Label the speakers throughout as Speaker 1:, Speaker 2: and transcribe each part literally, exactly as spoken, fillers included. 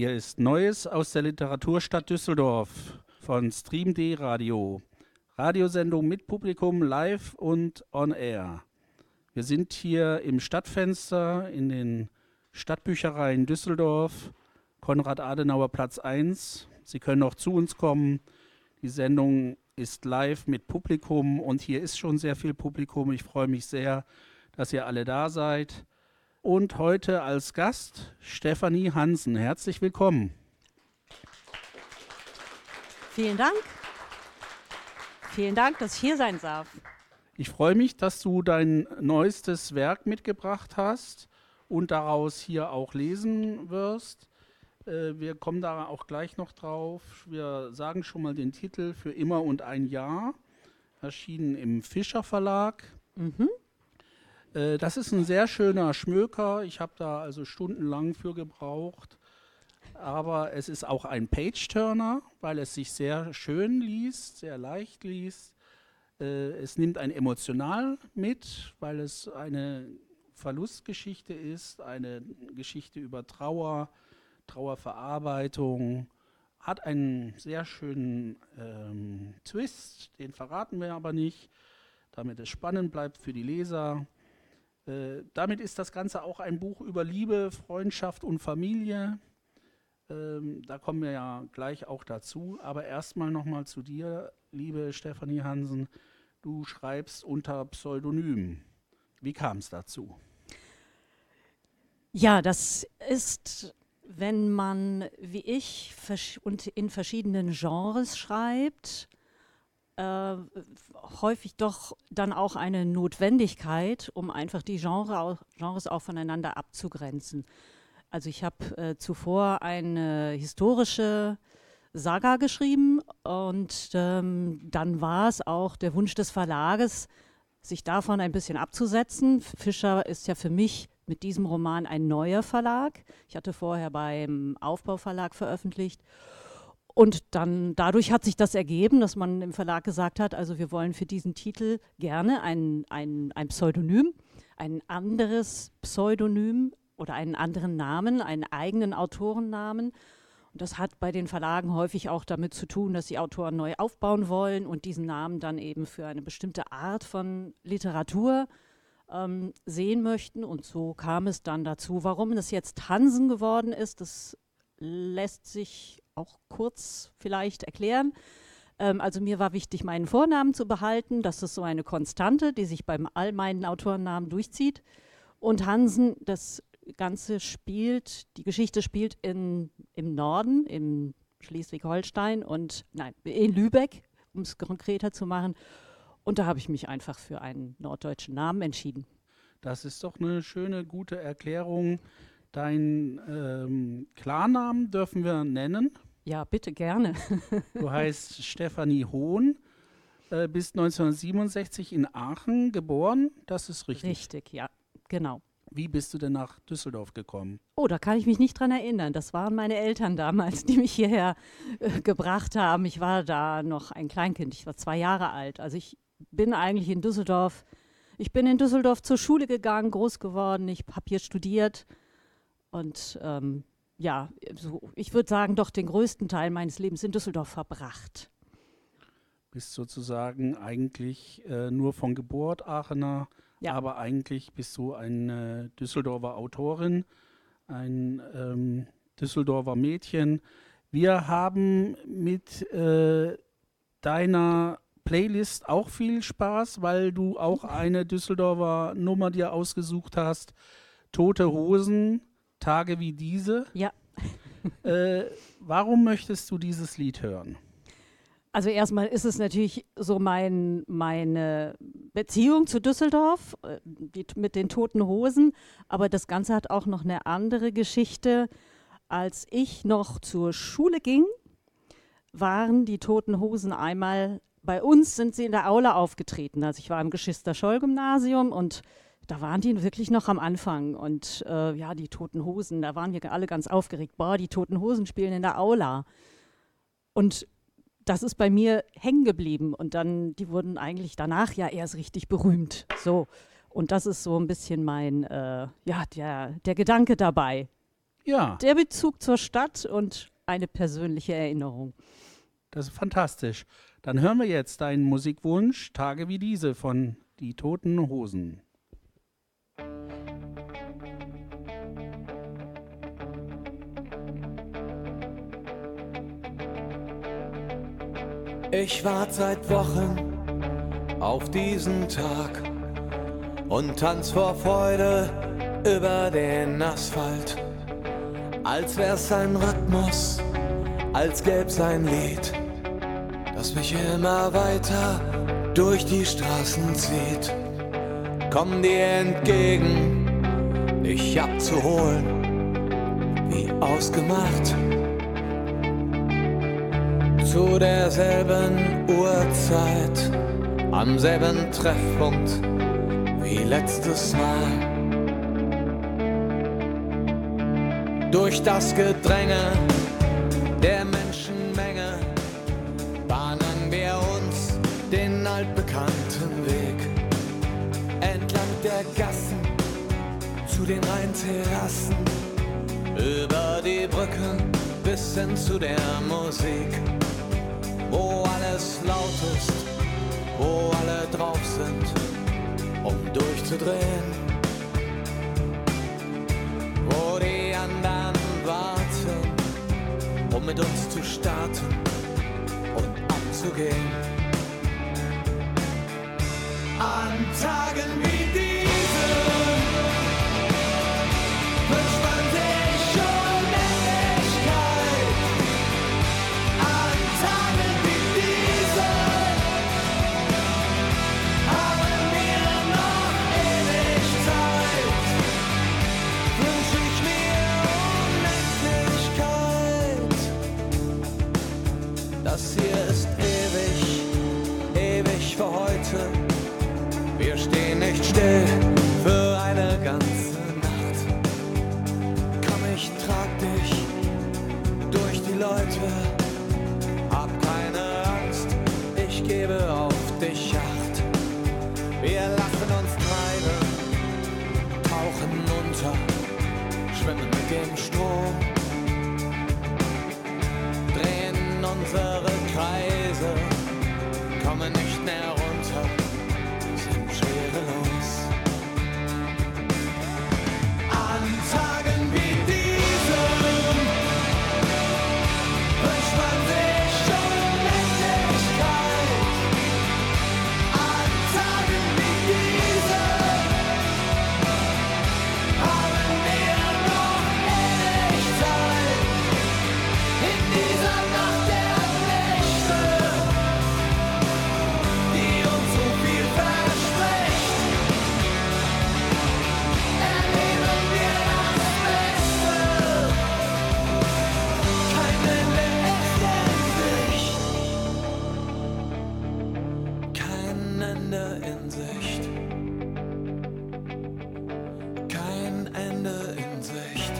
Speaker 1: Hier ist Neues aus der Literaturstadt Düsseldorf von Stream D Radio. Radiosendung mit Publikum live und on air. Wir sind hier im Stadtfenster in den Stadtbüchereien Düsseldorf, Konrad-Adenauer-Platz eins. Sie können auch zu uns kommen. Die Sendung ist live mit Publikum und hier ist schon sehr viel Publikum. Ich freue mich sehr, dass ihr alle da seid. Und heute als Gast Stefanie Hansen. Herzlich willkommen.
Speaker 2: Vielen Dank. Vielen Dank, dass ich hier sein darf.
Speaker 1: Ich freue mich, dass du dein neuestes Werk mitgebracht hast und daraus hier auch lesen wirst. Äh, wir kommen da auch gleich noch drauf. Wir sagen schon mal den Titel: Für immer und ein Jahr, erschienen im Fischer Verlag.
Speaker 2: Mhm.
Speaker 1: Äh, das ist ein sehr schöner Schmöker. Ich habe da also stundenlang für gebraucht. Aber es ist auch ein Page-Turner, weil es sich sehr schön liest, sehr leicht liest. Äh, es nimmt ein emotional mit, weil es eine Verlustgeschichte ist, eine Geschichte über Trauer, Trauerverarbeitung. Hat einen sehr schönen ähm, Twist, den verraten wir aber nicht, damit es spannend bleibt für die Leser. Äh, damit ist das Ganze auch ein Buch über Liebe, Freundschaft und Familie. Ähm, da kommen wir ja gleich auch dazu. Aber erstmal nochmal zu dir, liebe Stefanie Hansen. Du schreibst unter Pseudonym. Wie kam es dazu?
Speaker 2: Ja, das ist, wenn man, wie ich, vers- und in verschiedenen Genres schreibt, äh, häufig doch dann auch eine Notwendigkeit, um einfach die Genre auch, Genres auch voneinander abzugrenzen. Also ich habe äh, zuvor eine historische Saga geschrieben und ähm, dann war es auch der Wunsch des Verlages, sich davon ein bisschen abzusetzen. Fischer ist ja für mich mit diesem Roman ein neuer Verlag. Ich hatte vorher beim Aufbauverlag veröffentlicht. Und dann dadurch hat sich das ergeben, dass man im Verlag gesagt hat, also wir wollen für diesen Titel gerne ein, ein, ein Pseudonym, ein anderes Pseudonym oder einen anderen Namen, einen eigenen Autorennamen. Und das hat bei den Verlagen häufig auch damit zu tun, dass die Autoren neu aufbauen wollen und diesen Namen dann eben für eine bestimmte Art von Literatur ähm, sehen möchten. Und so kam es dann dazu. Warum das jetzt Hansen geworden ist, das lässt sich auch kurz vielleicht erklären. Ähm, also mir war wichtig, meinen Vornamen zu behalten. Das ist so eine Konstante, die sich bei all meinen Autorennamen durchzieht. Und Hansen, das Ganze spielt, die Geschichte spielt in, im Norden, in Schleswig-Holstein und nein, in Lübeck, um es konkreter zu machen. Und da habe ich mich einfach für einen norddeutschen Namen entschieden.
Speaker 1: Das ist doch eine schöne, gute Erklärung. Deinen ähm, Klarnamen dürfen wir nennen.
Speaker 2: Ja, bitte, gerne.
Speaker 1: Du heißt Stefanie Hohn, äh, bist neunzehnhundertsiebenundsechzig in Aachen geboren. Das ist richtig.
Speaker 2: Richtig, ja, genau.
Speaker 1: Wie bist du denn nach Düsseldorf gekommen?
Speaker 2: Oh, da kann ich mich nicht dran erinnern. Das waren meine Eltern damals, die mich hierher äh, gebracht haben. Ich war da noch ein Kleinkind. Ich war zwei Jahre alt. Also ich bin eigentlich in Düsseldorf. Ich bin in Düsseldorf zur Schule gegangen, groß geworden. Ich habe hier studiert. Und ähm, ja, so, ich würde sagen, doch den größten Teil meines Lebens in Düsseldorf verbracht.
Speaker 1: Bist sozusagen eigentlich äh, nur von Geburt Aachener. Ja. Aber eigentlich bist du eine Düsseldorfer Autorin, ein ähm, Düsseldorfer Mädchen. Wir haben mit äh, deiner Playlist auch viel Spaß, weil du auch eine Düsseldorfer Nummer dir ausgesucht hast. Tote Hosen, Tage wie diese.
Speaker 2: Ja.
Speaker 1: äh, warum möchtest du dieses Lied hören?
Speaker 2: Also erstmal ist es natürlich so mein, meine Beziehung zu Düsseldorf, die, mit den Toten Hosen, aber das Ganze hat auch noch eine andere Geschichte. Als ich noch zur Schule ging, waren die Toten Hosen einmal, bei uns sind sie in der Aula aufgetreten. Also ich war im Geschister-Scholl-Gymnasium und da waren die wirklich noch am Anfang und äh, ja, die Toten Hosen, da waren wir alle ganz aufgeregt. Boah, die Toten Hosen spielen in der Aula. Und das ist bei mir hängen geblieben und dann, die wurden eigentlich danach ja erst richtig berühmt. So. Und das ist so ein bisschen mein, äh, ja, der, der Gedanke dabei.
Speaker 1: Ja.
Speaker 2: Der Bezug zur Stadt und eine persönliche Erinnerung.
Speaker 1: Das ist fantastisch. Dann hören wir jetzt deinen Musikwunsch, Tage wie diese von Die Toten Hosen.
Speaker 3: Ich warte seit Wochen auf diesen Tag und tanz vor Freude über den Asphalt. Als wär's ein Rhythmus, als gäb's ein Lied, das mich immer weiter durch die Straßen zieht. Komm dir entgegen, dich abzuholen, wie ausgemacht. Zu derselben Uhrzeit, am selben Treffpunkt wie letztes Mal. Durch das Gedränge der Menschenmenge bahnen wir uns den altbekannten Weg. Entlang der Gassen zu den Rheinterrassen, über die Brücken bis hin zu der Musik. Wo alles laut ist, wo alle drauf sind, um durchzudrehen. Wo die anderen warten, um mit uns zu starten und abzugehen. An Tagen wie diesen wünscht man sich Unendlichkeit. An Tagen wie diesen haben wir noch ewig Zeit. Wünsch ich mir Unendlichkeit. Das hier ist ewig, ewig für heute. Wir stehen nicht still für eine ganze Nacht. Komm, ich trag dich durch die Leute. Hab keine Angst, ich gebe auf dich Acht. Wir lassen uns treiben, tauchen unter, schwimmen mit dem Strom, drehen unsere Kreise, kommen nicht mehr runter, sind schwerelos. An Tagen wie diesen wünscht man sich Unendlichkeit. An Tagen wie diesen haben wir noch ewig Zeit. In dieser Nacht der Nächte, die uns so viel verspricht, erleben wir das Beste. Kein Ende ist in Sicht. Kein Ende in Sicht.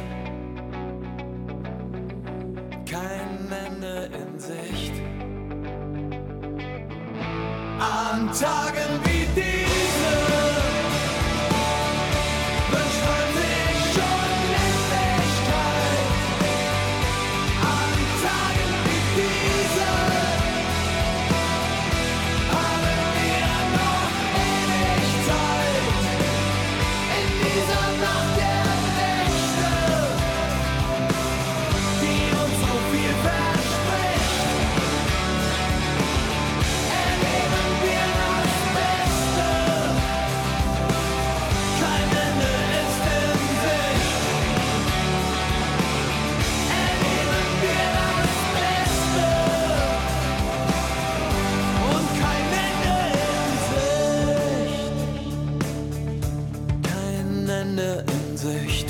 Speaker 3: Kein Ende in Sicht. An Tagen wie diesen wünscht man sich Unendlichkeit. An Tagen wie diesen haben wir noch ewig Zeit. In dieser Nacht der Nächte, die uns so viel verspricht, erleben wir das Beste. Kein Ende ist in Sicht. Erleben wir das Beste. Und kein Ende in Sicht. Kein Ende in Sicht.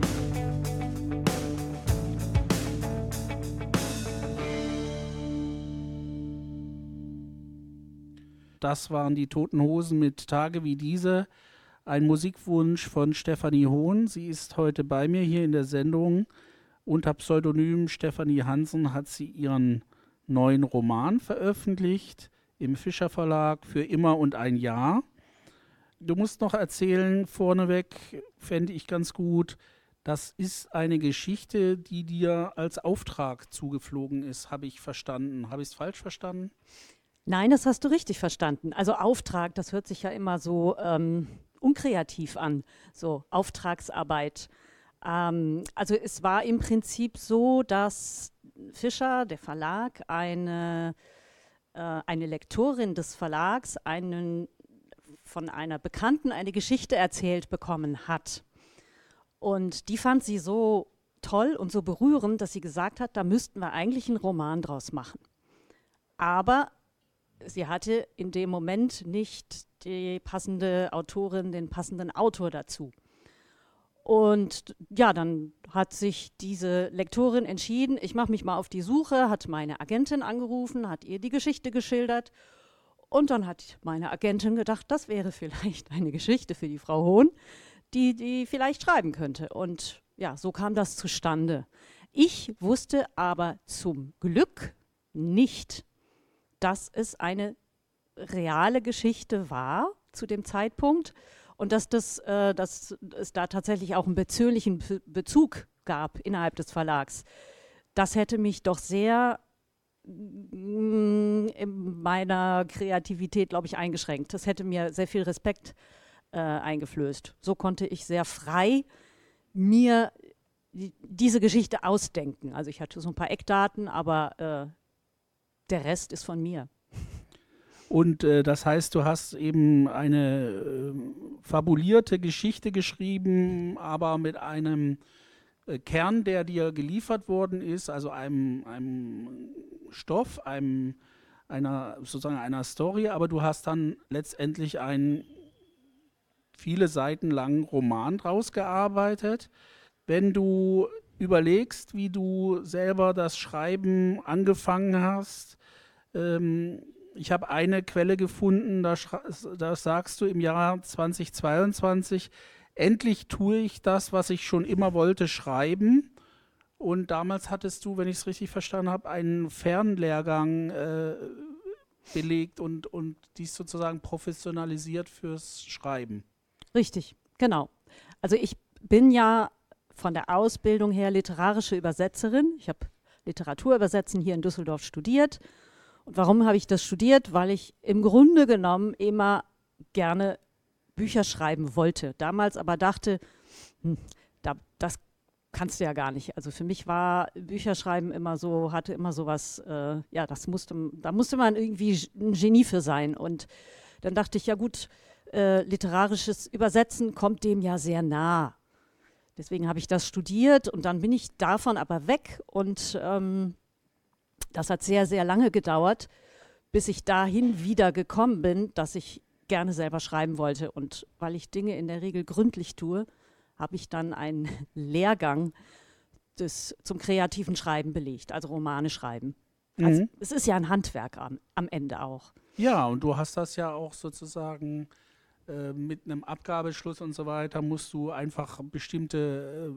Speaker 1: Das waren die Toten Hosen mit Tage wie diese. Ein Musikwunsch von Stefanie Hohn. Sie ist heute bei mir hier in der Sendung. Unter Pseudonym Stefanie Hansen hat sie ihren neuen Roman veröffentlicht im Fischer Verlag für immer und ein Jahr. Du musst noch erzählen, vorneweg fände ich ganz gut, Das ist eine Geschichte, die dir als Auftrag zugeflogen ist, habe ich verstanden. Habe ich es falsch verstanden?
Speaker 2: Nein, das hast du richtig verstanden. Also Auftrag, das hört sich ja immer so ähm, unkreativ an, so Auftragsarbeit. Ähm, also es war im Prinzip so, dass Fischer, der Verlag, eine, äh, eine Lektorin des Verlags einen, von einer Bekannten eine Geschichte erzählt bekommen hat. Und die fand sie so toll und so berührend, dass sie gesagt hat, da müssten wir eigentlich einen Roman draus machen. Aber sie hatte in dem Moment nicht die passende Autorin, den passenden Autor dazu. Und ja, dann hat sich diese Lektorin entschieden, ich mache mich mal auf die Suche, hat meine Agentin angerufen, hat ihr die Geschichte geschildert. Und dann hat meine Agentin gedacht, das wäre vielleicht eine Geschichte für die Frau Hohn, die die vielleicht schreiben könnte. Und ja, so kam das zustande. Ich wusste aber zum Glück nicht, dass es eine reale Geschichte war zu dem Zeitpunkt und dass, das, äh, dass es da tatsächlich auch einen persönlichen Be- Bezug gab innerhalb des Verlags. Das hätte mich doch sehr mm, in meiner Kreativität, glaube ich, eingeschränkt. Das hätte mir sehr viel Respekt äh, eingeflößt. So konnte ich sehr frei mir die, diese Geschichte ausdenken. Also ich hatte so ein paar Eckdaten, aber äh, der Rest ist von mir.
Speaker 1: Und äh, das heißt, du hast eben eine äh, fabulierte Geschichte geschrieben, aber mit einem äh, Kern, der dir geliefert worden ist, also einem, einem Stoff, einem, einer, sozusagen einer Story, aber du hast dann letztendlich einen viele Seiten langen Roman draus gearbeitet. Wenn du überlegst, wie du selber das Schreiben angefangen hast, ähm, ich habe eine Quelle gefunden, da, da sagst du im Jahr zweitausendzweiundzwanzig, endlich tue ich das, was ich schon immer wollte, schreiben. Und damals hattest du, wenn ich es richtig verstanden habe, einen Fernlehrgang äh, belegt und, und dies sozusagen professionalisiert fürs Schreiben.
Speaker 2: Richtig, genau. Also ich bin ja von der Ausbildung her literarische Übersetzerin. Ich habe Literaturübersetzen hier in Düsseldorf studiert. Und warum habe ich das studiert? Weil ich im Grunde genommen immer gerne Bücher schreiben wollte. Damals aber dachte, hm, da, das kannst du ja gar nicht. Also für mich war Bücherschreiben immer so, hatte immer so was, äh, ja, das musste, da musste man irgendwie ein Genie für sein. Und dann dachte ich, ja gut, äh, literarisches Übersetzen kommt dem ja sehr nah. Deswegen habe ich das studiert und dann bin ich davon aber weg und ähm, das hat sehr, sehr lange gedauert, bis ich dahin wieder gekommen bin, dass ich gerne selber schreiben wollte. Und weil ich Dinge in der Regel gründlich tue, habe ich dann einen Lehrgang des, zum kreativen Schreiben belegt, also Romane schreiben. Mhm. Also, es ist ja ein Handwerk am, am Ende auch.
Speaker 1: Ja, und du hast das ja auch sozusagen äh, mit einem Abgabeschluss und so weiter, musst du einfach bestimmte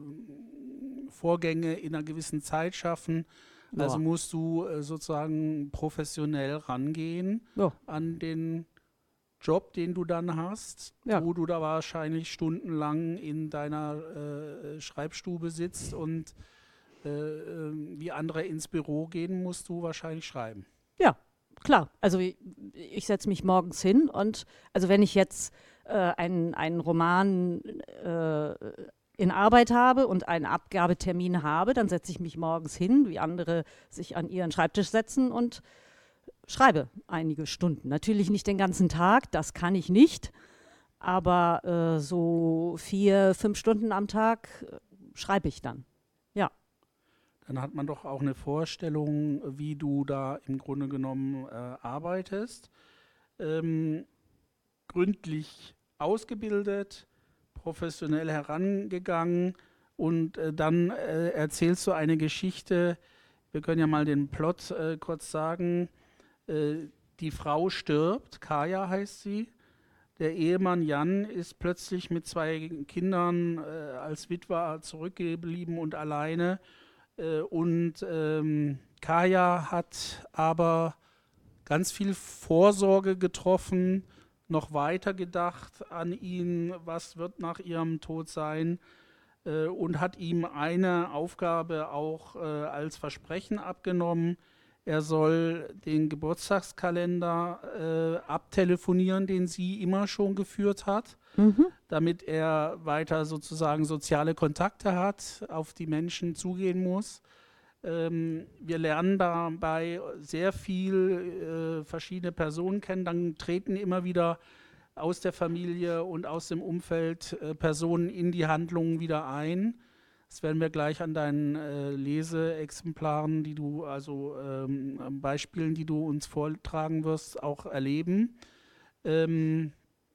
Speaker 1: äh, Vorgänge in einer gewissen Zeit schaffen. Ja. Also musst du äh, sozusagen professionell rangehen ja. an den Job, den du dann hast, ja. wo du da wahrscheinlich stundenlang in deiner äh, Schreibstube sitzt und äh, äh, wie andere ins Büro gehen, musst du wahrscheinlich schreiben.
Speaker 2: Ja, klar. Also ich, ich setze mich morgens hin und also wenn ich jetzt äh, einen, einen Roman äh, in Arbeit habe und einen Abgabetermin habe, dann setze ich mich morgens hin, wie andere sich an ihren Schreibtisch setzen und schreibe einige Stunden. Natürlich nicht den ganzen Tag, das kann ich nicht, aber äh, so vier, fünf Stunden am Tag äh, schreibe ich dann, ja.
Speaker 1: Dann hat man doch auch eine Vorstellung, wie du da im Grunde genommen äh, arbeitest. Ähm, gründlich ausgebildet, professionell herangegangen und äh, dann äh, erzählst du eine Geschichte, wir können ja mal den Plot äh, kurz sagen. Äh, die Frau stirbt, Kaya heißt sie, der Ehemann Jan ist plötzlich mit zwei Kindern äh, als Witwer zurückgeblieben und alleine äh, und ähm, Kaya hat aber ganz viel Vorsorge getroffen, noch weiter gedacht an ihn, was wird nach ihrem Tod sein. äh, und hat ihm eine Aufgabe auch äh, als Versprechen abgenommen. Er soll den Geburtstagskalender äh, abtelefonieren, den sie immer schon geführt hat, mhm. damit er weiter sozusagen soziale Kontakte hat, auf die Menschen zugehen muss. Ähm, wir lernen dabei sehr viel äh, verschiedene Personen kennen. Dann treten immer wieder aus der Familie und aus dem Umfeld äh, Personen in die Handlungen wieder ein. Das werden wir gleich an deinen äh, Leseexemplaren, die du, also ähm, Beispielen, die du uns vortragen wirst, auch erleben. Ähm,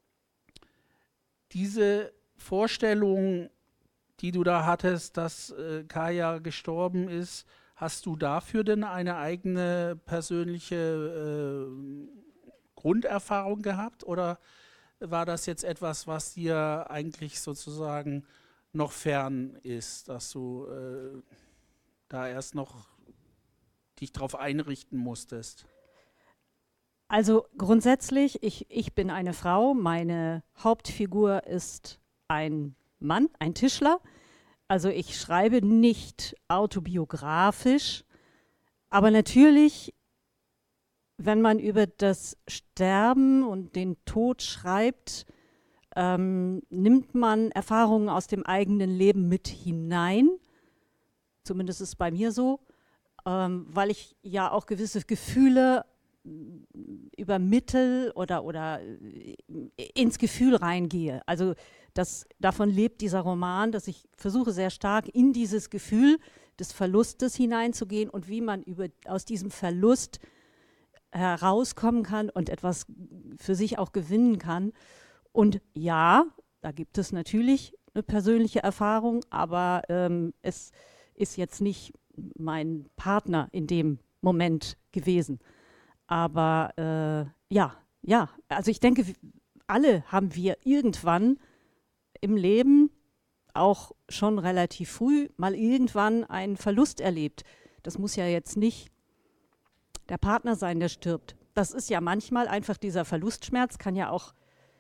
Speaker 1: diese Vorstellung, die du da hattest, dass äh, Kaya gestorben ist, hast du dafür denn eine eigene persönliche äh, Grunderfahrung gehabt? Oder war das jetzt etwas, was dir eigentlich sozusagen noch fern ist, dass du äh, da erst noch dich drauf einrichten musstest?
Speaker 2: Also grundsätzlich, ich, ich bin eine Frau, meine Hauptfigur ist ein Mann, ein Tischler. Also ich schreibe nicht autobiografisch, aber natürlich, wenn man über das Sterben und den Tod schreibt, Ähm, nimmt man Erfahrungen aus dem eigenen Leben mit hinein, zumindest ist es bei mir so, ähm, weil ich ja auch gewisse Gefühle übermittel oder, oder ins Gefühl reingehe. Also das, davon lebt dieser Roman, dass ich versuche sehr stark in dieses Gefühl des Verlustes hineinzugehen und wie man über, aus diesem Verlust herauskommen kann und etwas für sich auch gewinnen kann. Und ja, da gibt es natürlich eine persönliche Erfahrung, aber ähm, es ist jetzt nicht mein Partner in dem Moment gewesen. Aber äh, ja, ja, also ich denke, alle haben wir irgendwann im Leben, auch schon relativ früh, mal irgendwann einen Verlust erlebt. Das muss ja jetzt nicht der Partner sein, der stirbt. Das ist ja manchmal einfach dieser Verlustschmerz, kann ja auch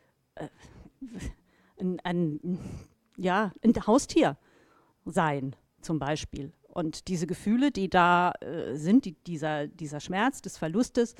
Speaker 2: Ein, ein, ja, ein Haustier sein, zum Beispiel. Und diese Gefühle, die da äh, sind, die, dieser, dieser Schmerz des Verlustes,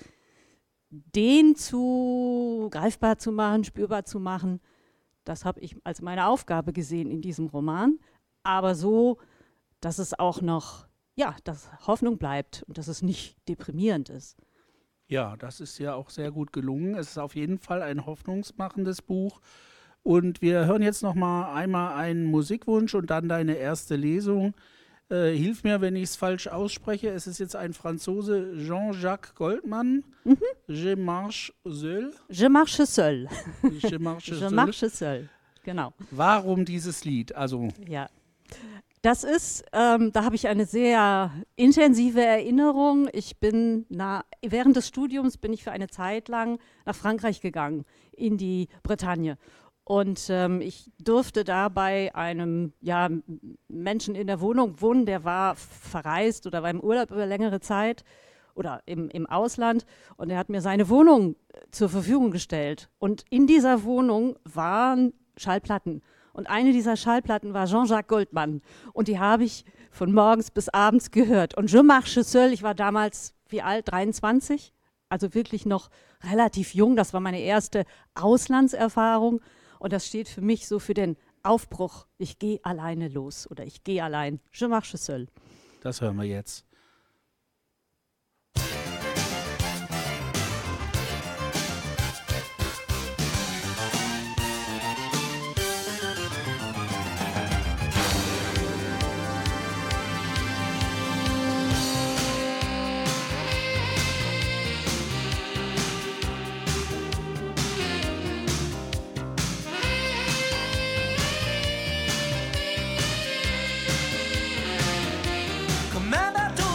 Speaker 2: den zu greifbar zu machen, spürbar zu machen, das habe ich als meine Aufgabe gesehen in diesem Roman. Aber so, dass es auch noch, ja, dass Hoffnung bleibt und dass es nicht deprimierend ist.
Speaker 1: Ja, das ist ja auch sehr gut gelungen. Es ist auf jeden Fall ein hoffnungsmachendes Buch. Und wir hören jetzt noch mal einmal einen Musikwunsch und dann deine erste Lesung. Äh, hilf mir, wenn ich es falsch ausspreche. Es ist jetzt ein Franzose, Jean-Jacques Goldman. Mhm. Je marche seul.
Speaker 2: Je marche seul.
Speaker 1: Je marche
Speaker 2: Je
Speaker 1: seul.
Speaker 2: marche seul. Genau.
Speaker 1: Warum dieses Lied? Also
Speaker 2: ja. Das ist, ähm, da habe ich eine sehr intensive Erinnerung. Ich bin na, während des Studiums bin ich für eine Zeit lang nach Frankreich gegangen, in die Bretagne. Und ähm, ich durfte da bei einem ja, Menschen in der Wohnung wohnen, der war verreist oder war im Urlaub über längere Zeit oder im, im Ausland. Und er hat mir seine Wohnung zur Verfügung gestellt. Und in dieser Wohnung waren Schallplatten. Und eine dieser Schallplatten war Jean-Jacques Goldman. Und die habe ich von morgens bis abends gehört. Und Je marche seul, ich war damals, wie alt, dreiundzwanzig? Also wirklich noch relativ jung. Das war meine erste Auslandserfahrung. Und das steht für mich so für den Aufbruch. Ich gehe alleine los oder ich gehe allein. Je marche seul.
Speaker 1: Das hören wir jetzt.
Speaker 3: Com'è andato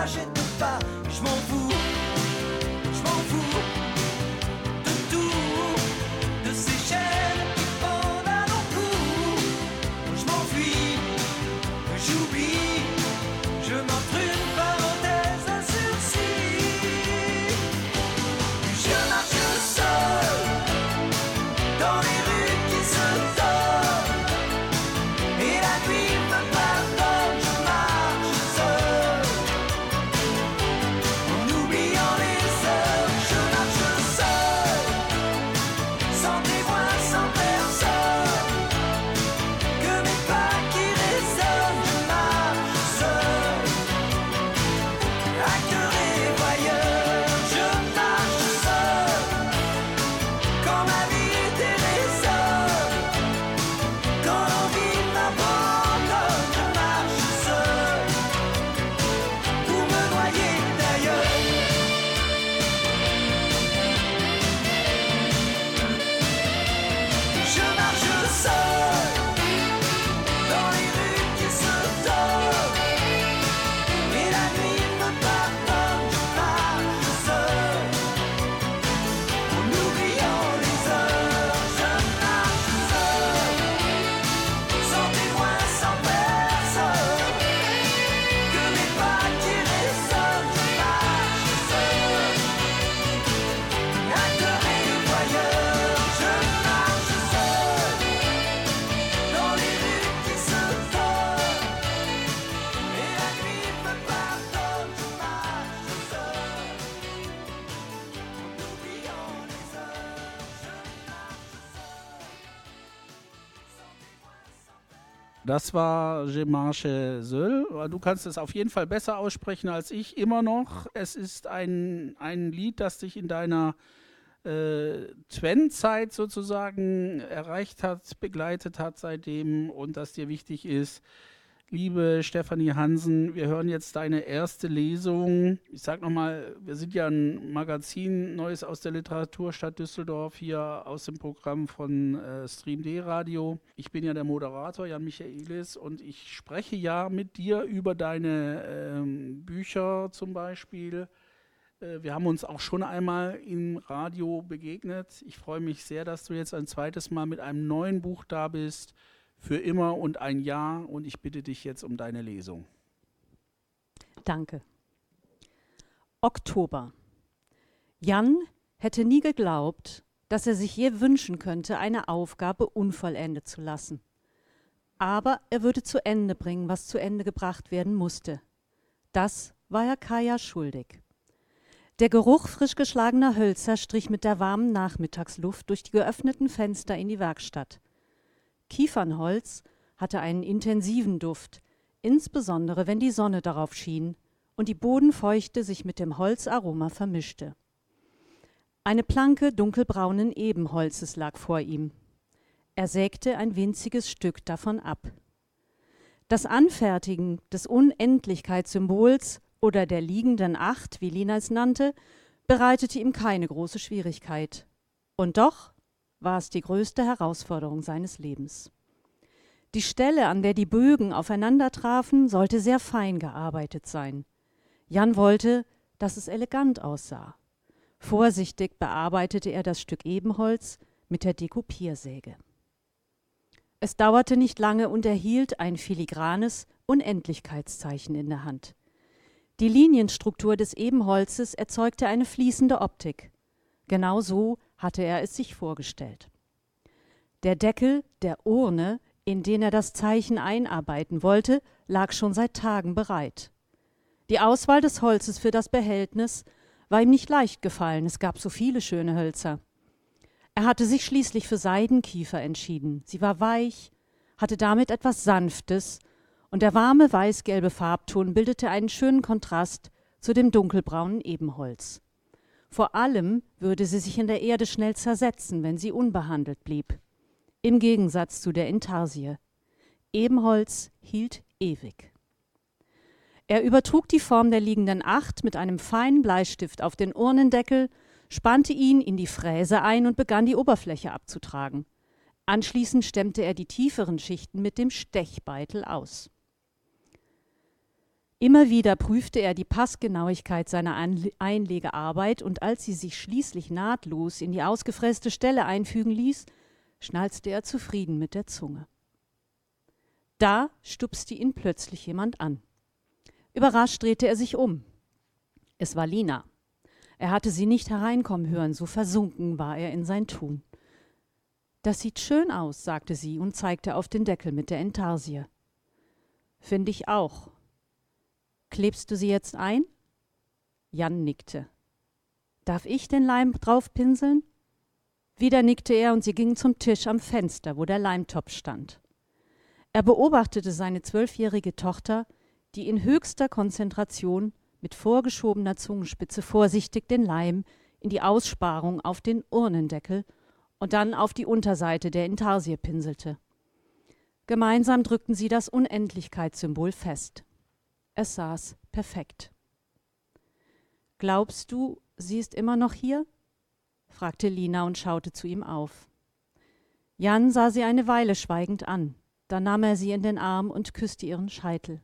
Speaker 3: m'achète pas. Je m'en fous, je m'en fous de tout, de ces chaînes qui pendent à nos coups. Je m'enfuis, j'oublie, je m'offre une parenthèse, un sursis. Je marche seul dans les rues qui se tordent, et la nuit me pardonne. Je marche seul en oubliant les heures. Je marche seul, sans témoin, sans personne, que mes pas qui résonnent. Je marche seul, acteur et voyeur. Je marche seul, quand ma vie dérésonne, quand l'envie m'abandonne. Je marche seul, pour me noyer d'ailleurs. Je marche seul dans les rues qui se tordent, et la nuit me pardonne. Je marche seul en oubliant les heures. Je marche seul, sans témoin, sans personne, que mes pas qui résonnent. Je marche seul, acteur et voyeur. Je marche seul dans les rues qui se tordent, et la nuit me pardonne. Je marche seul en oubliant les heures. Je marche seul, sans témoin, sans
Speaker 1: Das war Je marche seul. Du kannst es auf jeden Fall besser aussprechen als ich, immer noch. Es ist ein, ein Lied, das dich in deiner äh, Twent-Zeit sozusagen erreicht hat, begleitet hat seitdem und das dir wichtig ist. Liebe Stefanie Hansen, wir hören jetzt deine erste Lesung. Ich sag nochmal, wir sind ja ein Magazin, Neues aus der Literaturstadt Düsseldorf, hier aus dem Programm von äh, Stream D Radio. Ich bin ja der Moderator, Jan Michaelis, und ich spreche ja mit dir über deine ähm, Bücher zum Beispiel. Äh, wir haben uns auch schon einmal im Radio begegnet. Ich freue mich sehr, dass du jetzt ein zweites Mal mit einem neuen Buch da bist. Für immer und ein Jahr, und ich bitte dich jetzt um deine Lesung.
Speaker 2: Danke. Oktober. Jan hätte nie geglaubt, dass er sich je wünschen könnte, eine Aufgabe unvollendet zu lassen. Aber er würde zu Ende bringen, was zu Ende gebracht werden musste. Das war er Kaya schuldig. Der Geruch frisch geschlagener Hölzer strich mit der warmen Nachmittagsluft durch die geöffneten Fenster in die Werkstatt. Kiefernholz hatte einen intensiven Duft, insbesondere wenn die Sonne darauf schien und die Bodenfeuchte sich mit dem Holzaroma vermischte. Eine Planke dunkelbraunen Ebenholzes lag vor ihm. Er sägte ein winziges Stück davon ab. Das Anfertigen des Unendlichkeitssymbols oder der liegenden Acht, wie Lina es nannte, bereitete ihm keine große Schwierigkeit. Und doch war es die größte Herausforderung seines Lebens. Die Stelle, an der die Bögen aufeinander trafen, sollte sehr fein gearbeitet sein. Jan wollte, dass es elegant aussah. Vorsichtig bearbeitete er das Stück Ebenholz mit der Dekupiersäge. Es dauerte nicht lange und er hielt ein filigranes Unendlichkeitszeichen in der Hand. Die Linienstruktur des Ebenholzes erzeugte eine fließende Optik. Genau so hatte er es sich vorgestellt. Der Deckel der Urne, in den er das Zeichen einarbeiten wollte, lag schon seit Tagen bereit. Die Auswahl des Holzes für das Behältnis war ihm nicht leicht gefallen, es gab so viele schöne Hölzer. Er hatte sich schließlich für Seidenkiefer entschieden. Sie war weich, hatte damit etwas Sanftes, und der warme weißgelbe Farbton bildete einen schönen Kontrast zu dem dunkelbraunen Ebenholz. Vor allem würde sie sich in der Erde schnell zersetzen, wenn sie unbehandelt blieb. Im Gegensatz zu der Intarsie. Ebenholz hielt ewig. Er übertrug die Form der liegenden Acht mit einem feinen Bleistift auf den Urnendeckel, spannte ihn in die Fräse ein und begann die Oberfläche abzutragen. Anschließend stemmte er die tieferen Schichten mit dem Stechbeitel aus. Immer wieder prüfte er die Passgenauigkeit seiner Einle- Einlegearbeit und als sie sich schließlich nahtlos in die ausgefräste Stelle einfügen ließ, schnalzte er zufrieden mit der Zunge. Da stupste ihn plötzlich jemand an. Überrascht drehte er sich um. Es war Lina. Er hatte sie nicht hereinkommen hören, so versunken war er in sein Tun. »Das sieht schön aus«, sagte sie und zeigte auf den Deckel mit der Intarsie. »Finde ich auch. Klebst du sie jetzt ein?« Jan nickte. »Darf ich den Leim drauf pinseln?« Wieder nickte er und sie gingen zum Tisch am Fenster, wo der Leimtopf stand. Er beobachtete seine zwölfjährige Tochter, die in höchster Konzentration mit vorgeschobener Zungenspitze vorsichtig den Leim in die Aussparung auf den Urnendeckel und dann auf die Unterseite der Intarsie pinselte. Gemeinsam drückten sie das Unendlichkeitssymbol fest. Es saß perfekt. »Glaubst du, sie ist immer noch hier?« fragte Lina und schaute zu ihm auf. Jan sah sie eine Weile schweigend an. Dann nahm er sie in den Arm und küsste ihren Scheitel.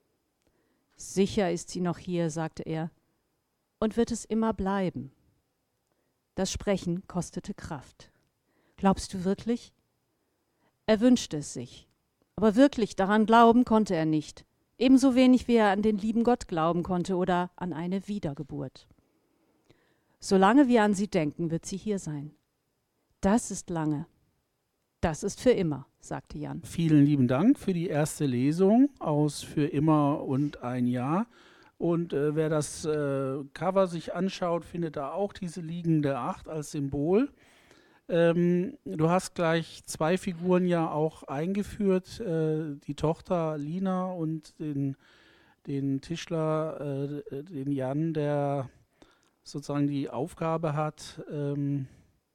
Speaker 2: »Sicher ist sie noch hier«, sagte er, »und wird es immer bleiben.« Das Sprechen kostete Kraft. »Glaubst du wirklich?« Er wünschte es sich. Aber wirklich daran glauben konnte er nicht. Ebenso wenig wie er an den lieben Gott glauben konnte oder an eine Wiedergeburt. »Solange wir an sie denken, wird sie hier sein.« »Das ist lange. Das ist für immer«, sagte Jan.
Speaker 1: Vielen lieben Dank für die erste Lesung aus Für immer und ein Jahr. Und äh, wer das äh, Cover sich anschaut, findet da auch diese liegende Acht als Symbol. Ähm, du hast gleich zwei Figuren ja auch eingeführt, äh, die Tochter Lina und den, den Tischler, äh, den Jan, der sozusagen die Aufgabe hat, ähm,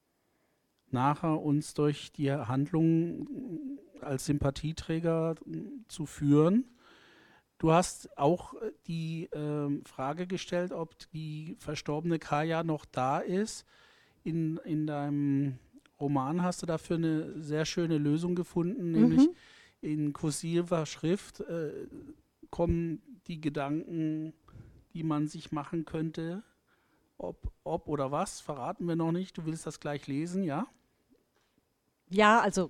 Speaker 1: nachher uns durch die Handlung als Sympathieträger zu führen. Du hast auch die äh, Frage gestellt, ob die verstorbene Kaya noch da ist. In, in deinem Roman hast du dafür eine sehr schöne Lösung gefunden, nämlich
Speaker 2: Mhm.
Speaker 1: in kursiver Schrift äh, kommen die Gedanken, die man sich machen könnte, ob, ob oder was, verraten wir noch nicht. Du willst das gleich lesen, ja?
Speaker 2: Ja, also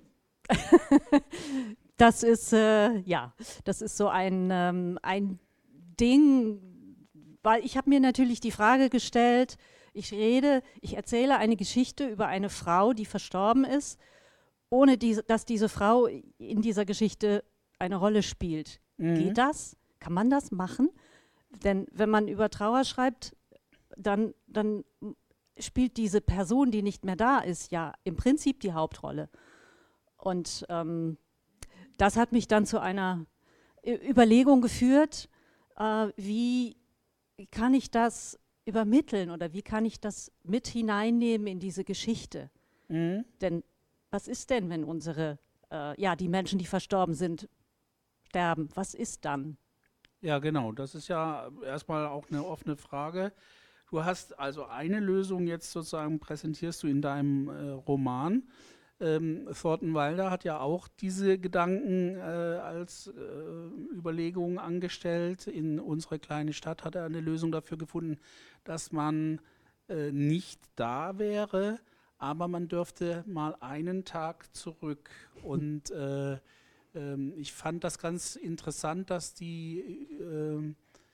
Speaker 2: das ist äh, ja, das ist so ein, ähm, ein Ding, weil ich habe mir natürlich die Frage gestellt, ich rede, ich erzähle eine Geschichte über eine Frau, die verstorben ist, ohne diese, dass diese Frau in dieser Geschichte eine Rolle spielt.
Speaker 1: Mhm.
Speaker 2: Geht das? Kann man das machen? Denn wenn man über Trauer schreibt, dann, dann spielt diese Person, die nicht mehr da ist, ja im Prinzip die Hauptrolle. Und ähm, das hat mich dann zu einer Überlegung geführt, äh, wie kann ich das übermitteln oder wie kann ich das mit hineinnehmen in diese Geschichte?
Speaker 1: Mhm.
Speaker 2: Denn was ist denn, wenn unsere, äh, ja, die Menschen, die verstorben sind, sterben? Was ist dann?
Speaker 1: Ja, genau. Das ist ja erstmal auch eine offene Frage. Du hast also eine Lösung jetzt sozusagen, präsentierst du in deinem äh, Roman. Ähm, Thornton Wilder hat ja auch diese Gedanken äh, als äh, Überlegungen angestellt. In Unsere kleine Stadt hat er eine Lösung dafür gefunden, dass man äh, nicht da wäre, aber man dürfte mal einen Tag zurück. Und äh, ähm, ich fand das ganz interessant, dass die, äh,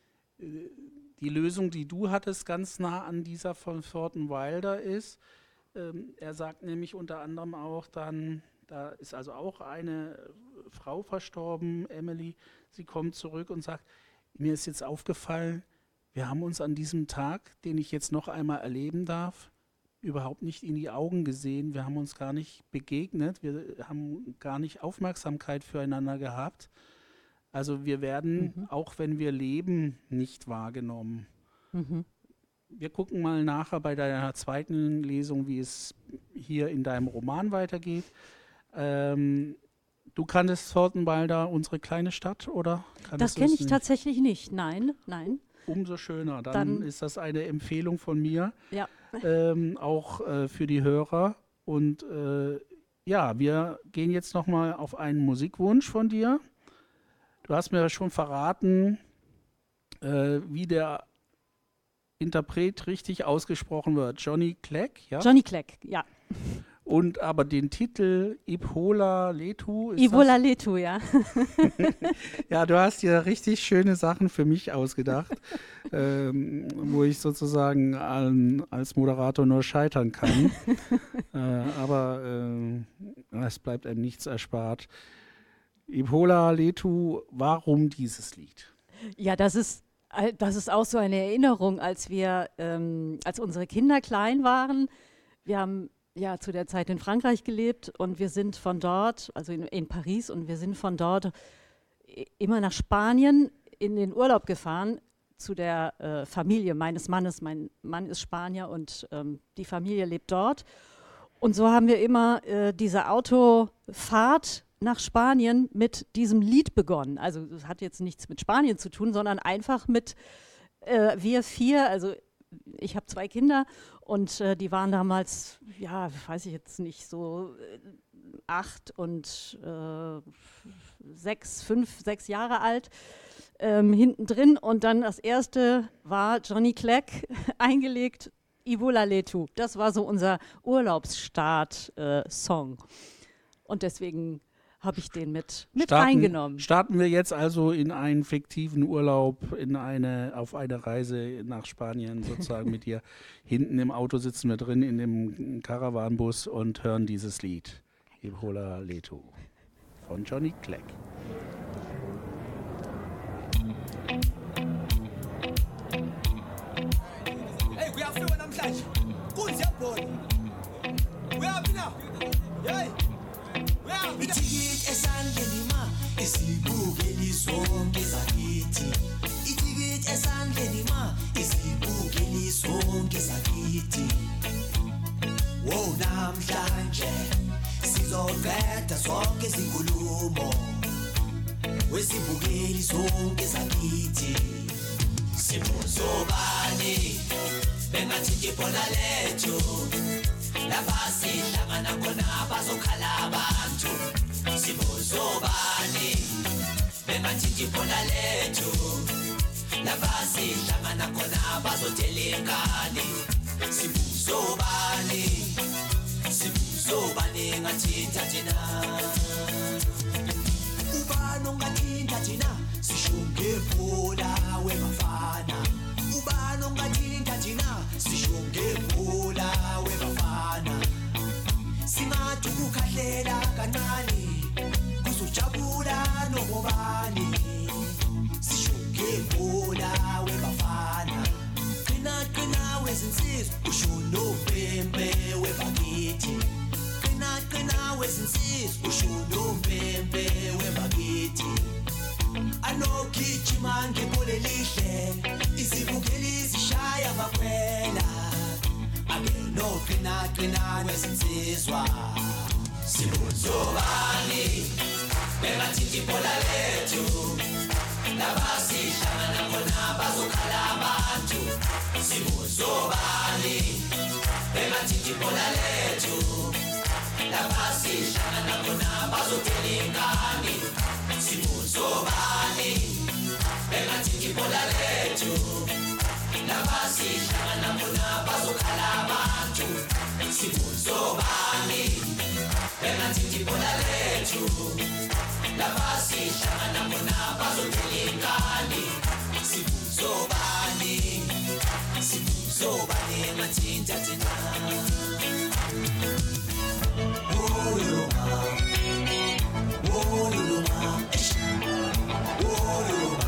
Speaker 1: die Lösung, die du hattest, ganz nah an dieser von Thornton Wilder ist. Ähm, er sagt nämlich unter anderem auch dann, da ist also auch eine Frau verstorben, Emily, sie kommt zurück und sagt, mir ist jetzt aufgefallen, wir haben uns an diesem Tag, den ich jetzt noch einmal erleben darf, überhaupt nicht in die Augen gesehen, wir haben uns gar nicht begegnet, wir haben gar nicht Aufmerksamkeit füreinander gehabt. Also wir werden,
Speaker 2: Mhm.
Speaker 1: auch wenn wir leben, nicht wahrgenommen.
Speaker 2: Mhm.
Speaker 1: Wir gucken mal nachher bei deiner zweiten Lesung, wie es hier in deinem Roman weitergeht. Ähm, du kanntest Thornton Wilder, Unsere kleine Stadt, oder?
Speaker 2: Das
Speaker 1: Kanntest du
Speaker 2: kenne
Speaker 1: es
Speaker 2: ich
Speaker 1: nicht?
Speaker 2: tatsächlich nicht. Nein, nein.
Speaker 1: Umso schöner. Dann,
Speaker 2: Dann-
Speaker 1: ist das eine Empfehlung von mir,
Speaker 2: Ja.
Speaker 1: ähm, auch äh, für die Hörer. Und äh, ja, wir gehen jetzt nochmal auf einen Musikwunsch von dir. Du hast mir schon verraten, äh, wie der Interpret richtig ausgesprochen wird. Johnny Clegg, ja?
Speaker 2: Johnny Clegg, ja.
Speaker 1: Und aber den Titel Ibola Letu ist
Speaker 2: Ibola Letu, ja.
Speaker 1: Ja, du hast ja richtig schöne Sachen für mich ausgedacht, ähm, wo ich sozusagen an, als Moderator nur scheitern kann. äh, aber äh, es bleibt einem nichts erspart. Ibola Letu, warum dieses Lied?
Speaker 2: Ja, das ist, das ist auch so eine Erinnerung, als wir, ähm, als unsere Kinder klein waren. Wir haben ja zu der Zeit in Frankreich gelebt und wir sind von dort, also in, in Paris, und wir sind von dort immer nach Spanien in den Urlaub gefahren zu der äh, Familie meines Mannes. Mein Mann ist Spanier und ähm, die Familie lebt dort. Und so haben wir immer äh, diese Autofahrt nach Spanien mit diesem Lied begonnen. Also das hat jetzt nichts mit Spanien zu tun, sondern einfach mit äh, wir vier, also ich habe zwei Kinder und äh, die waren damals, ja, weiß ich jetzt nicht, so äh, acht und äh, sechs, fünf, sechs Jahre alt, ähm, hinten drin. Und dann das erste war Johnny Clegg eingelegt, Ibola Letu. Das war so unser Urlaubsstart-Song. Äh, und deswegen habe ich den mit, mit
Speaker 1: starten,
Speaker 2: reingenommen.
Speaker 1: Starten wir jetzt also in einen fiktiven Urlaub, in eine, auf eine Reise nach Spanien sozusagen mit dir. Hinten im Auto sitzen wir drin in dem Caravanbus und hören dieses Lied. Ibola Letu von Johnny Clegg.
Speaker 4: Hey, we are feeling them flash. Good job, we are now. Hey.
Speaker 5: Itikiti esandleni ma isibukeli sonke zakithi. Itikiti esandleni ma isibukeli sonke zakithi. Wo namhlanje sizoqeda sonke izinkulumo. Wesibukeli sonke zakithi. Sibuzobani bengathi Ibola Letu. Labasi hlangana khona bazokhala abantu sibuzobani bengathi Ibola Letu labasi hlangana khona bazotelekani sibuzobani sibuzobani ngathinta thina ubani ongathinta thina sishonke Ibola webafana ubani ongathinta thina sishonke Ibola webafana singathi ukukhahlela kancane kuzojabula nobani sishonke Ibola webafana qina qina wezinsizwa usho nompempe webakithi qina qina wezinsizwa usho nompempe webakithi anokhichima ngebole lihle izibukeli zishaya bakwela no qina qina wezinsizwa sibuzobani bengathi Ibola Letu labasi hlangana khona bazokhala abantu sibuzobani bengathi Ibola Letu labasi hlangana khona bazotelekani sibuzobani bengathi Ibola Letu labasi hlangana khona bazokhala abantu sibuzobani bengathi Ibola Letu labasi hlangana khona bazotelekani sibuzobani sibuzobani ngathinta thina woluma woluma woluma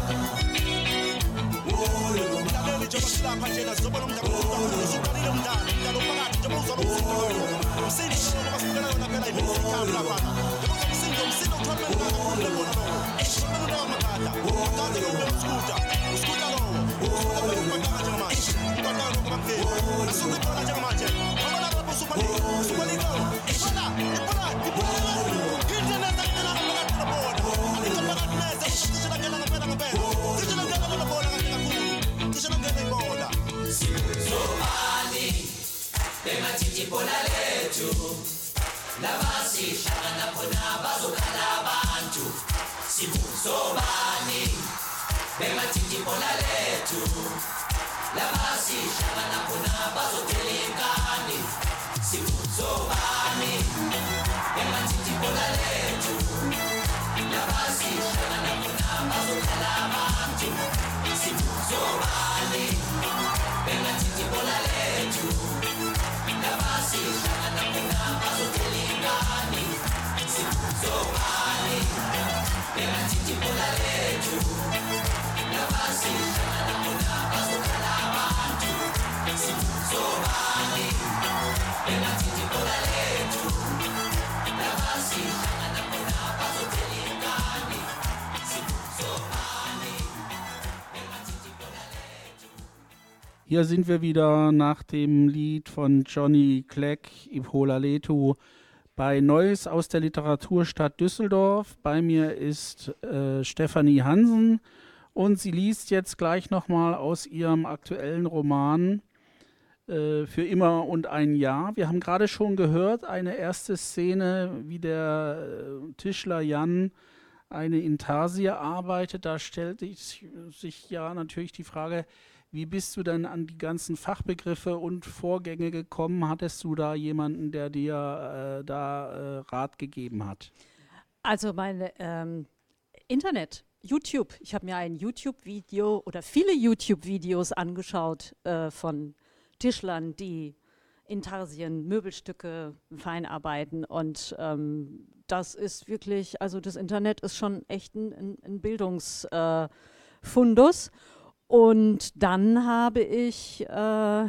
Speaker 4: Lapha njena zobona umdlalo usuqalile umdlalo umdlalo phakathi njengoba uzona umsindo umsindo basibukela yona phela imizikhambi lapha njengoba umsindo umsindo uthwala ngakho bona lo esibona lo makada ukade lo uskuta uskuta lo uskuta lo makada njengamanje makada lo kampheli uskuta lo njengamanje ngoba lapho usupali usupali lo eshala ibona ibona ngidlela zakela makada lo bona ngidlela neza ngidlela ngela ngapela ngapela ngidlela ngela lo bona kakhulu
Speaker 5: sibuzobani bengathi Ibola Letu labasi hlangana khona bazokhala abantu sibuzobani bengathintipola lethu labasihlangana khona bazotelingani sikuzobani bengathintipola lethu labasihlangana khona bazokhala abantu sikuzobani bengathintipola lethu labasihlangana khona bazotelingani sikuzobani bengathintipola lethu labasihlangana khona bazokhala abantu sikuzobani bengathintipola lethu labasihlangana khona bazotelingani sikuzobani bengathintipola lethu.
Speaker 1: Hier sind wir wieder nach dem Lied von Johnny Clegg, Iphola Lethu, bei Neues aus der Literaturstadt Düsseldorf. Bei mir ist äh, Stefanie Hansen und sie liest jetzt gleich nochmal aus ihrem aktuellen Roman äh, Für immer und ein Jahr. Wir haben gerade schon gehört, eine erste Szene, wie der äh, Tischler Jan eine Intarsie arbeitet. Da stellt sich, sich ja natürlich die Frage, wie bist du denn an die ganzen Fachbegriffe und Vorgänge gekommen? Hattest du da jemanden, der dir äh, da äh, Rat gegeben hat?
Speaker 2: Also mein ähm, Internet, YouTube. Ich habe mir ein YouTube-Video oder viele YouTube-Videos angeschaut äh, von Tischlern, die Intarsien, Möbelstücke feinarbeiten. Und ähm, das ist wirklich, also das Internet ist schon echt ein, ein, ein Bildungsfundus. Äh, Und dann habe ich äh,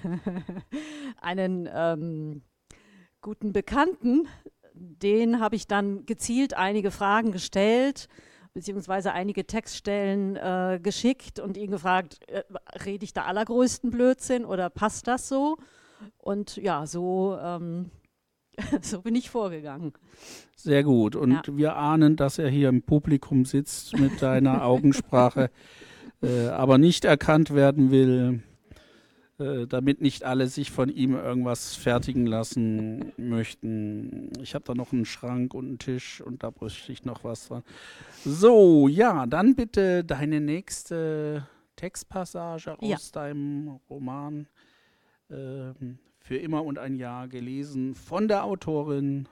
Speaker 2: einen ähm, guten Bekannten, den habe ich dann gezielt einige Fragen gestellt, beziehungsweise einige Textstellen äh, geschickt und ihn gefragt, äh, rede ich da allergrößten Blödsinn oder passt das so? Und ja, so, ähm, so bin ich vorgegangen.
Speaker 1: Sehr gut. Und ja. Wir ahnen, dass er hier im Publikum sitzt mit deiner Augensprache. Äh, aber nicht erkannt werden will, äh, damit nicht alle sich von ihm irgendwas fertigen lassen möchten. Ich habe da noch einen Schrank und einen Tisch und da bräuchte ich noch was dran. So, ja, dann bitte deine nächste Textpassage aus ja. deinem Roman äh, Für immer und ein Jahr, gelesen von der Autorin.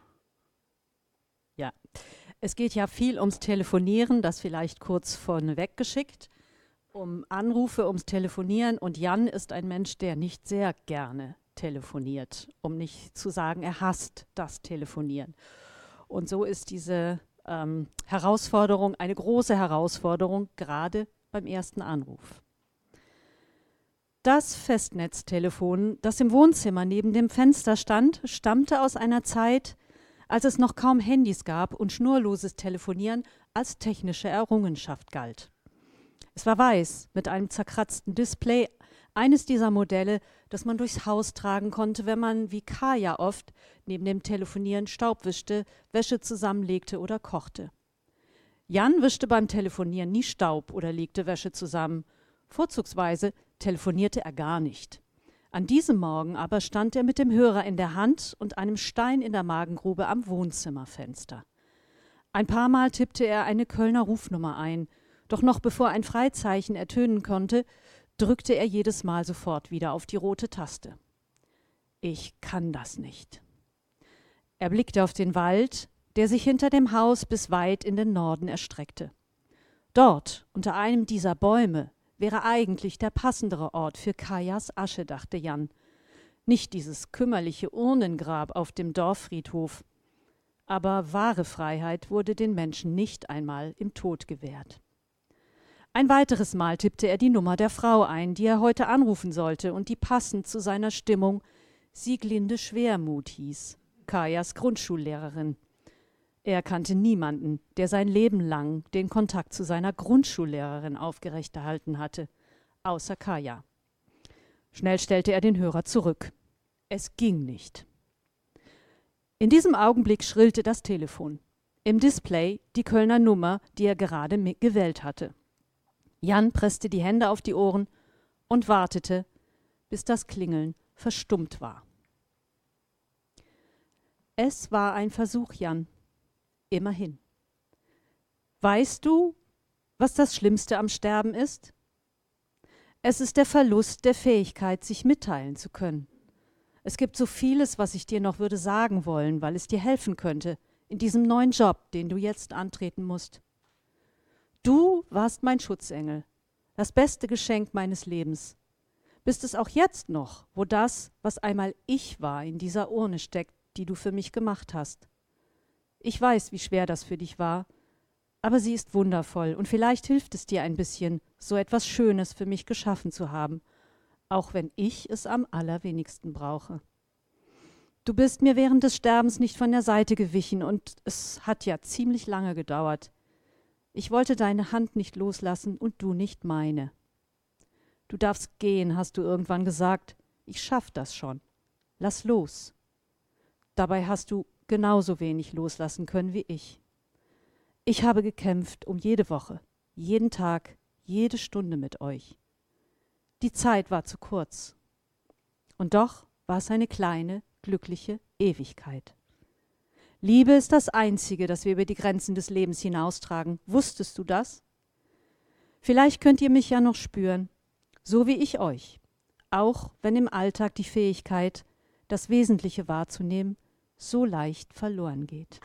Speaker 2: Ja, es geht ja viel ums Telefonieren, das vielleicht kurz vorneweg geschickt. Um Anrufe, ums Telefonieren. Und Jan ist ein Mensch, der nicht sehr gerne telefoniert, um nicht zu sagen, er hasst das Telefonieren. Und so ist diese ähm, Herausforderung eine große Herausforderung, gerade beim ersten Anruf. Das Festnetztelefon, das im Wohnzimmer neben dem Fenster stand, stammte aus einer Zeit, als es noch kaum Handys gab und schnurloses Telefonieren als technische Errungenschaft galt. Es war weiß, mit einem zerkratzten Display, eines dieser Modelle, das man durchs Haus tragen konnte, wenn man, wie Kaya oft, neben dem Telefonieren Staub wischte, Wäsche zusammenlegte oder kochte. Jan wischte beim Telefonieren nie Staub oder legte Wäsche zusammen. Vorzugsweise telefonierte er gar nicht. An diesem Morgen aber stand er mit dem Hörer in der Hand und einem Stein in der Magengrube am Wohnzimmerfenster. Ein paar Mal tippte er eine Kölner Rufnummer ein, doch noch bevor ein Freizeichen ertönen konnte, drückte er jedes Mal sofort wieder auf die rote Taste. Ich kann das nicht. Er blickte auf den Wald, der sich hinter dem Haus bis weit in den Norden erstreckte. Dort, unter einem dieser Bäume, wäre eigentlich der passendere Ort für Kajas Asche, dachte Jan. Nicht dieses kümmerliche Urnengrab auf dem Dorffriedhof. Aber wahre Freiheit wurde den Menschen nicht einmal im Tod gewährt. Ein weiteres Mal tippte er die Nummer der Frau ein, die er heute anrufen sollte und die passend zu seiner Stimmung Sieglinde Schwermut hieß, Kajas Grundschullehrerin. Er kannte niemanden, der sein Leben lang den Kontakt zu seiner Grundschullehrerin aufrechterhalten hatte, außer Kaja. Schnell stellte er den Hörer zurück. Es ging nicht. In diesem Augenblick schrillte das Telefon. Im Display die Kölner Nummer, die er gerade gewählt hatte. Jan presste die Hände auf die Ohren und wartete, bis das Klingeln verstummt war. Es war ein Versuch, Jan. Immerhin. Weißt du, was das Schlimmste am Sterben ist? Es ist der Verlust der Fähigkeit, sich mitteilen zu können. Es gibt so vieles, was ich dir noch würde sagen wollen, weil es dir helfen könnte, in diesem neuen Job, den du jetzt antreten musst. Du warst mein Schutzengel, das beste Geschenk meines Lebens. Bist es auch jetzt noch, wo das, was einmal ich war, in dieser Urne steckt, die du für mich gemacht hast. Ich weiß, wie schwer das für dich war, aber sie ist wundervoll und vielleicht hilft es dir ein bisschen, so etwas Schönes für mich geschaffen zu haben, auch wenn ich es am allerwenigsten brauche. Du bist mir während des Sterbens nicht von der Seite gewichen und es hat ja ziemlich lange gedauert. Ich wollte deine Hand nicht loslassen und du nicht meine. Du darfst gehen, hast du irgendwann gesagt. Ich schaff das schon. Lass los. Dabei hast du genauso wenig loslassen können wie ich. Ich habe gekämpft um jede Woche, jeden Tag, jede Stunde mit euch. Die Zeit war zu kurz. Und doch war es eine kleine, glückliche Ewigkeit. Liebe ist das Einzige, das wir über die Grenzen des Lebens hinaustragen. Wusstest du das? Vielleicht könnt ihr mich ja noch spüren, so wie ich euch, auch wenn im Alltag die Fähigkeit, das Wesentliche wahrzunehmen, so leicht verloren geht.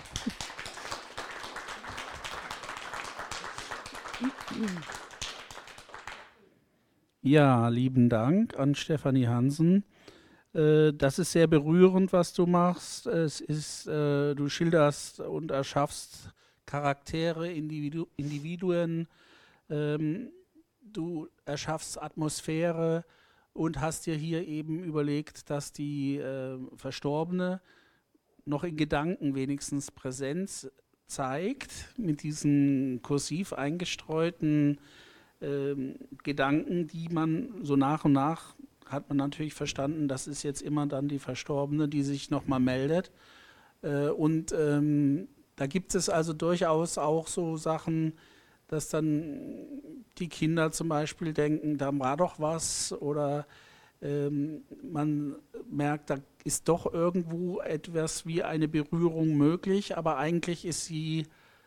Speaker 1: Ja, lieben Dank an Stefanie Hansen. Äh, das ist sehr berührend, was du machst. Es ist, äh, du schilderst und erschaffst Charaktere, Individu Individuen. Ähm, du erschaffst Atmosphäre und hast dir hier eben überlegt, dass die äh, Verstorbene noch in Gedanken wenigstens Präsenz zeigt, mit diesen kursiv eingestreuten ähm, Gedanken, die man so nach und nach, hat man natürlich verstanden, das ist jetzt immer dann die Verstorbene, die sich nochmal meldet. Äh, und ähm, da gibt es also durchaus auch so Sachen, dass dann die Kinder zum Beispiel denken, da war doch was, oder ähm, man merkt, da ist doch irgendwo etwas wie eine Berührung möglich, aber eigentlich ist sie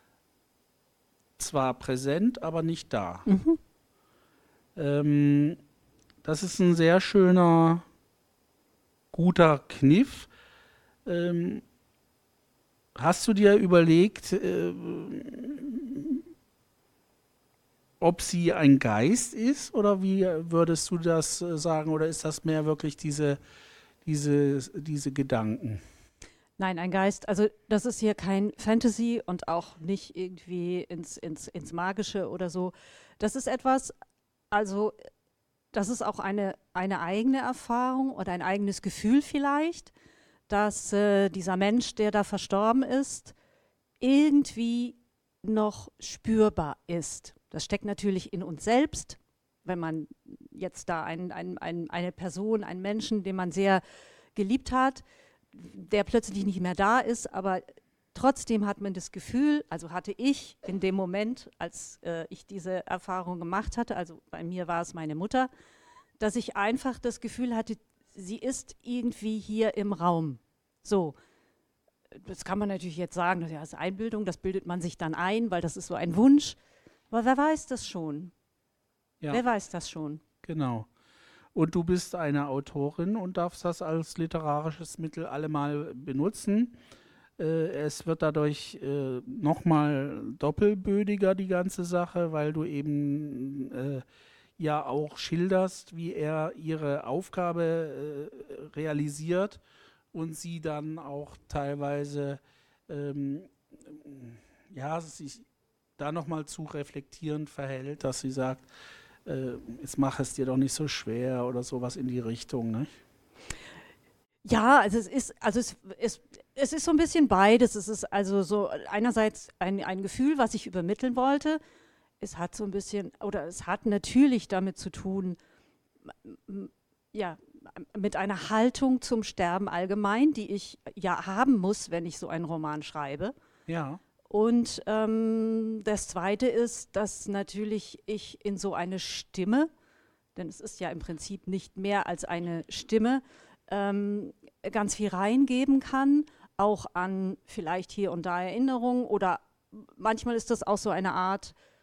Speaker 1: zwar präsent, aber nicht da.
Speaker 2: Mhm.
Speaker 1: Ähm, das ist ein sehr schöner, guter Kniff. Ähm, hast du dir überlegt, äh, ob sie ein Geist ist, oder wie würdest du das äh, sagen, oder ist das mehr wirklich diese, diese, diese Gedanken?
Speaker 2: Nein, ein Geist, also das ist hier kein Fantasy und auch nicht irgendwie ins, ins, ins Magische oder so. Das ist etwas, also das ist auch eine, eine eigene Erfahrung oder ein eigenes Gefühl vielleicht, dass äh, dieser Mensch, der da verstorben ist, irgendwie noch spürbar ist. Das steckt natürlich in uns selbst, wenn man jetzt da ein, ein, ein, eine Person, einen Menschen, den man sehr geliebt hat, der plötzlich nicht mehr da ist, aber trotzdem hat man das Gefühl, also hatte ich in dem Moment, als äh, ich diese Erfahrung gemacht hatte, also bei mir war es meine Mutter, dass ich einfach das Gefühl hatte, sie ist irgendwie hier im Raum. So, das kann man natürlich jetzt sagen, das ist Einbildung, das bildet man sich dann ein, weil das ist so ein Wunsch. Aber wer weiß das schon?
Speaker 1: Ja.
Speaker 2: Wer weiß das schon?
Speaker 1: Genau. Und du bist eine Autorin und darfst das als literarisches Mittel allemal benutzen. Äh, es wird dadurch äh, nochmal doppelbödiger, die ganze Sache, weil du eben äh, ja auch schilderst, wie er ihre Aufgabe äh, realisiert und sie dann auch teilweise ähm, ja, sich da nochmal zu reflektierend verhält, dass sie sagt, äh, jetzt mach es dir doch nicht so schwer oder sowas in die Richtung, ne?
Speaker 2: Ja, also es ist, also es, es, es ist so ein bisschen beides. Es ist also so einerseits ein, ein Gefühl, was ich übermitteln wollte. Es hat so ein bisschen, oder es hat natürlich damit zu tun, ja, mit einer Haltung zum Sterben allgemein, die ich ja haben muss, wenn ich so einen Roman schreibe.
Speaker 1: Ja.
Speaker 2: Und ähm, das Zweite ist, dass natürlich ich in so eine Stimme, denn es ist ja im Prinzip nicht mehr als eine Stimme, ähm, ganz viel reingeben kann, auch an vielleicht hier und da Erinnerungen, oder manchmal ist das auch so eine Art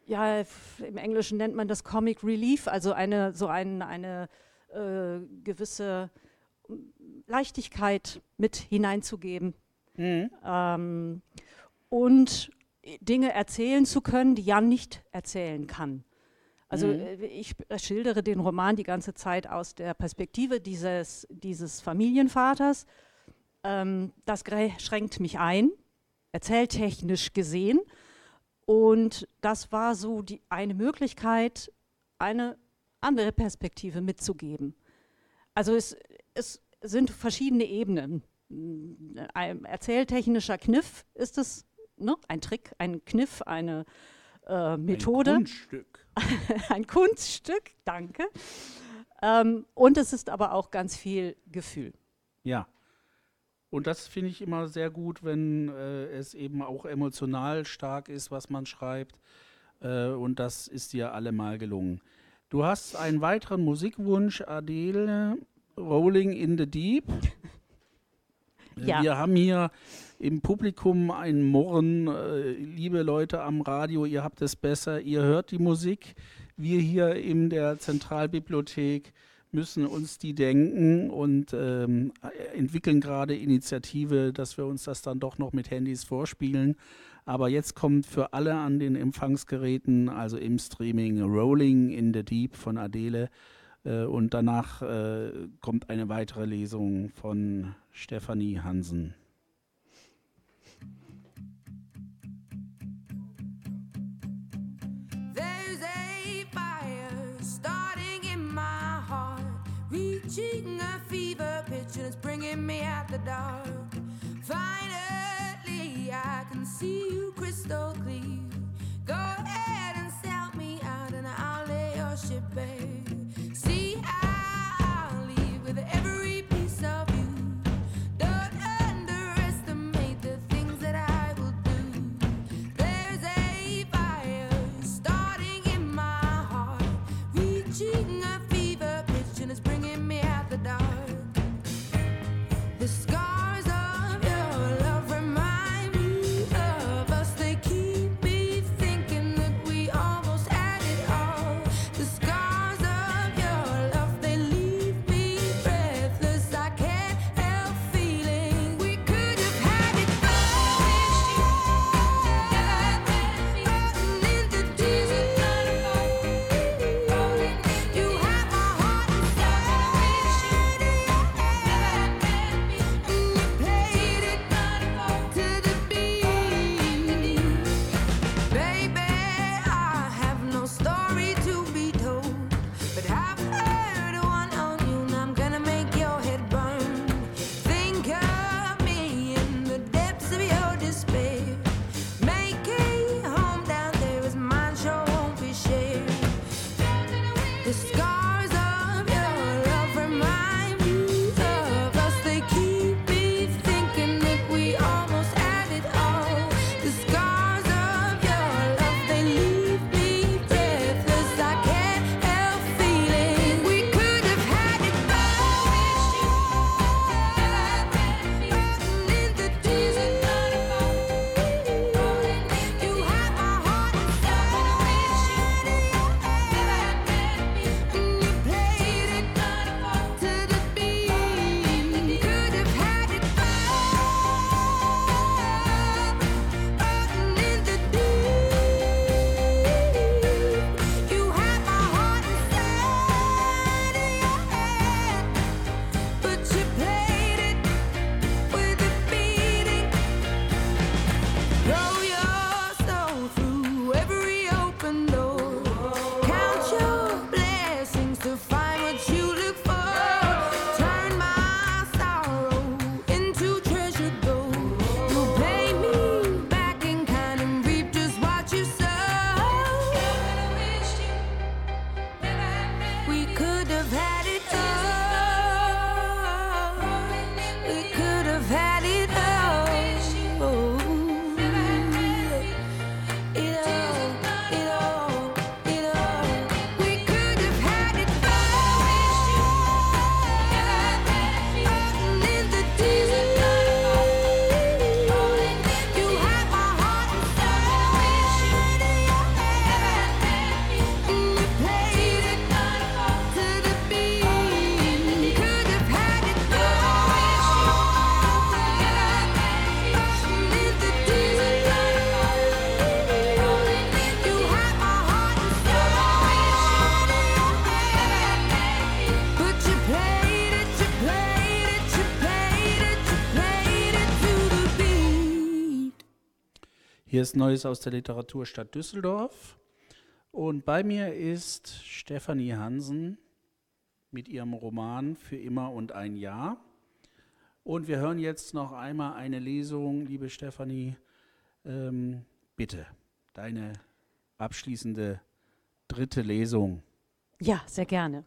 Speaker 2: ja, f- im Englischen nennt man das Comic Relief, also eine so ein, eine äh, gewisse Leichtigkeit mit hineinzugeben.
Speaker 1: Mhm.
Speaker 2: Ähm, und Dinge erzählen zu können, die Jan nicht erzählen kann. Also
Speaker 1: Mhm.
Speaker 2: äh, ich äh, schildere den Roman die ganze Zeit aus der Perspektive dieses, dieses Familienvaters. Ähm, das gre- schränkt mich ein, erzähltechnisch gesehen. Und das war so die, eine Möglichkeit, eine andere Perspektive mitzugeben. Also es, es sind verschiedene Ebenen. Ein erzähltechnischer Kniff ist es, ne? Ein Trick, ein Kniff, eine äh, Methode.
Speaker 1: Ein Kunststück.
Speaker 2: Ein Kunststück, danke. Ähm, und es ist aber auch ganz viel Gefühl.
Speaker 1: Ja. Und das finde ich immer sehr gut, wenn äh, es eben auch emotional stark ist, was man schreibt. Äh, und das ist dir allemal gelungen. Du hast einen weiteren Musikwunsch, Adele, Rolling in the Deep.
Speaker 2: Ja.
Speaker 1: Wir haben hier im Publikum ein Murren. Äh, liebe Leute am Radio, ihr habt es besser, ihr hört die Musik. Wir hier in der Zentralbibliothek müssen uns die denken und ähm, entwickeln gerade Initiative, dass wir uns das dann doch noch mit Handys vorspielen. Aber jetzt kommt für alle an den Empfangsgeräten, also im Streaming, Rolling in the Deep von Adele. Äh, und danach äh, kommt eine weitere Lesung von Stefanie Hansen.
Speaker 6: There's a fire starting in my heart, reaching a fever pitch and it's bringing me out the dark. Finally, I can see you crystal clear. Go ahead and sell me out and I'll lay your ship bare. See, I'll leave with every piece of you. Don't underestimate the things that I will do. There's a fire starting in my heart, reaching a fever pitch and it's bringing me out the dark. The scars
Speaker 1: Hier ist Neues aus der Literaturstadt Düsseldorf und bei mir ist Stefanie Hansen mit ihrem Roman Für immer und ein Jahr. Und wir hören jetzt noch einmal eine Lesung, liebe Stefanie. Ähm, bitte, deine abschließende dritte Lesung.
Speaker 2: Ja, sehr gerne.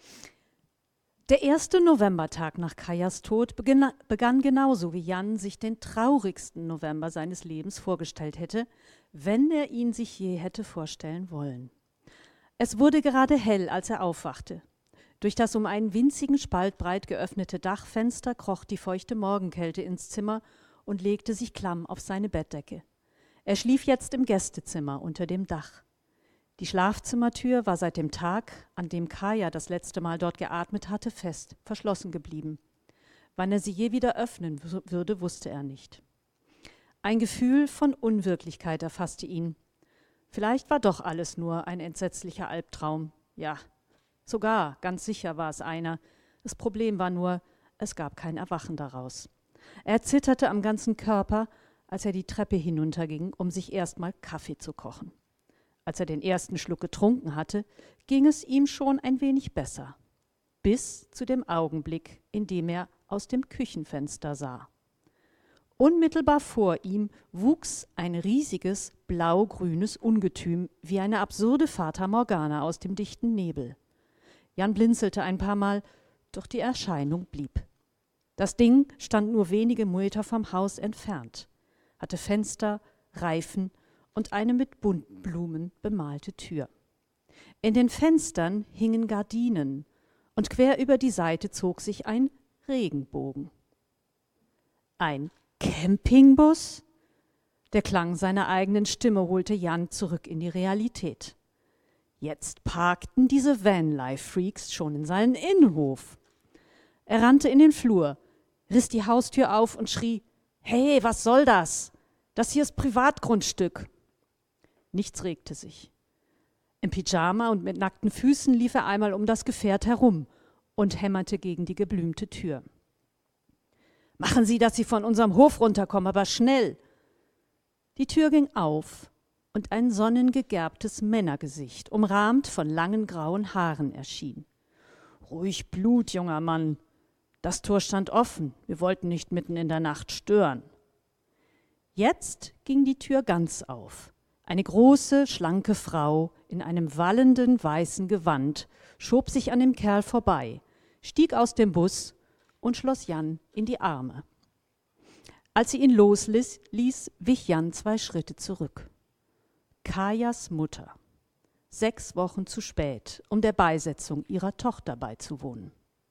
Speaker 2: Der erste Novembertag nach Kajas Tod begann, begann genauso, wie Jan sich den traurigsten November seines Lebens vorgestellt hätte, wenn er ihn sich je hätte vorstellen wollen. Es wurde gerade hell, als er aufwachte. Durch das um einen winzigen Spalt breit geöffnete Dachfenster kroch die feuchte Morgenkälte ins Zimmer und legte sich klamm auf seine Bettdecke. Er schlief jetzt im Gästezimmer unter dem Dach. Die Schlafzimmertür war seit dem Tag, an dem Kaja das letzte Mal dort geatmet hatte, fest verschlossen geblieben. Wann er sie je wieder öffnen w- würde, wusste er nicht. Ein Gefühl von Unwirklichkeit erfasste ihn. Vielleicht war doch alles nur ein entsetzlicher Albtraum. Ja, sogar, ganz sicher war es einer. Das Problem war nur, es gab kein Erwachen daraus. Er zitterte am ganzen Körper, als er die Treppe hinunterging, um sich erstmal Kaffee zu kochen. Als er den ersten Schluck getrunken hatte, ging es ihm schon ein wenig besser. Bis zu dem Augenblick, in dem er aus dem Küchenfenster sah. Unmittelbar vor ihm wuchs ein riesiges, blau-grünes Ungetüm wie eine absurde Fata Morgana aus dem dichten Nebel. Jan blinzelte ein paar Mal, doch die Erscheinung blieb. Das Ding stand nur wenige Meter vom Haus entfernt, hatte Fenster, Reifen und eine mit Buntblumen bemalte Tür. In den Fenstern hingen Gardinen und quer über die Seite zog sich ein Regenbogen. Ein Campingbus? Der Klang seiner eigenen Stimme holte Jan zurück in die Realität. Jetzt parkten diese Vanlife-Freaks schon in seinen Innenhof. Er rannte in den Flur, riss die Haustür auf und schrie: »Hey, was soll das? Das hier ist Privatgrundstück!« Nichts regte sich. Im Pyjama und mit nackten Füßen lief er einmal um das Gefährt herum und hämmerte gegen die geblümte Tür. »Machen Sie, dass Sie von unserem Hof runterkommen, aber schnell!« Die Tür ging auf und ein sonnengegerbtes Männergesicht, umrahmt von langen grauen Haaren, erschien. »Ruhig Blut, junger Mann. Das Tor stand offen. Wir wollten nicht mitten in der Nacht stören.« Jetzt ging die Tür ganz auf. Eine große, schlanke Frau in einem wallenden, weißen Gewand schob sich an dem Kerl vorbei, stieg aus dem Bus und schloss Jan in die Arme. Als sie ihn losließ, ließ, wich Jan zwei Schritte zurück. Kajas Mutter. Sechs Wochen zu spät, um der Beisetzung ihrer Tochter beizuwohnen.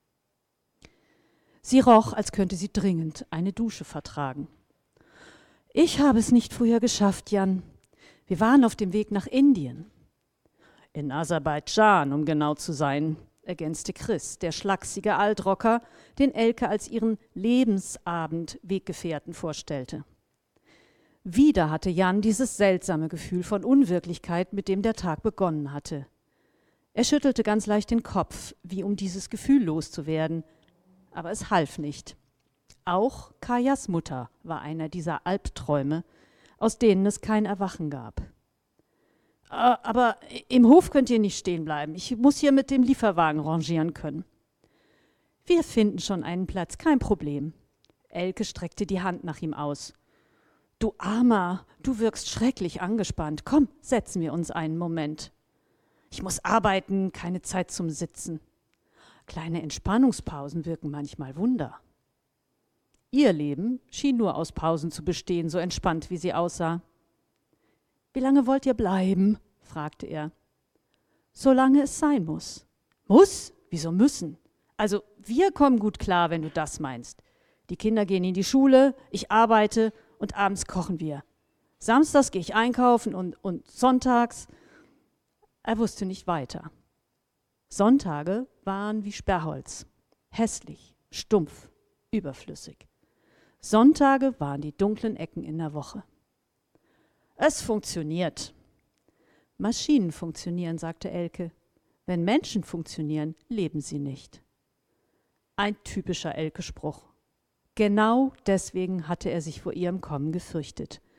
Speaker 2: Sie roch, als könnte sie dringend eine Dusche vertragen. »Ich habe es nicht früher geschafft, Jan. Wir waren auf dem Weg nach Indien.« »In Aserbaidschan, um genau zu sein«, ergänzte Chris, der schlachsige Altrocker, den Elke als ihren Lebensabend-Weggefährten vorstellte. Wieder hatte Jan dieses seltsame Gefühl von Unwirklichkeit, mit dem der Tag begonnen hatte. Er schüttelte ganz leicht den Kopf, wie um dieses Gefühl loszuwerden, aber es half nicht. Auch Kajas Mutter war einer dieser Albträume, aus denen es kein Erwachen gab. »Aber im Hof könnt ihr nicht stehen bleiben. Ich muss hier mit dem Lieferwagen rangieren können.« »Wir finden schon einen Platz, kein Problem.« Elke streckte die Hand nach ihm aus. »Du Armer, du wirkst schrecklich angespannt. Komm, setzen wir uns einen Moment.« »Ich muss arbeiten, keine Zeit zum Sitzen.« »Kleine Entspannungspausen wirken manchmal Wunder.« Ihr Leben schien nur aus Pausen zu bestehen, so entspannt wie sie aussah. »Wie lange wollt ihr bleiben?« fragte er. »Solange es sein muss.« »Muss? Wieso müssen?« »Also, wir kommen gut klar, wenn du das meinst. Die Kinder gehen in die Schule, ich arbeite und abends kochen wir. Samstags gehe ich einkaufen und, und sonntags...« Er wusste nicht weiter. Sonntage waren wie Sperrholz. Hässlich, stumpf, überflüssig. Sonntage waren die dunklen Ecken in der Woche. »Es funktioniert.« »Maschinen funktionieren«, sagte Elke. »Wenn Menschen funktionieren, leben sie nicht.« Ein typischer Elke-Spruch. Genau deswegen hatte er sich vor ihrem Kommen gefürchtet.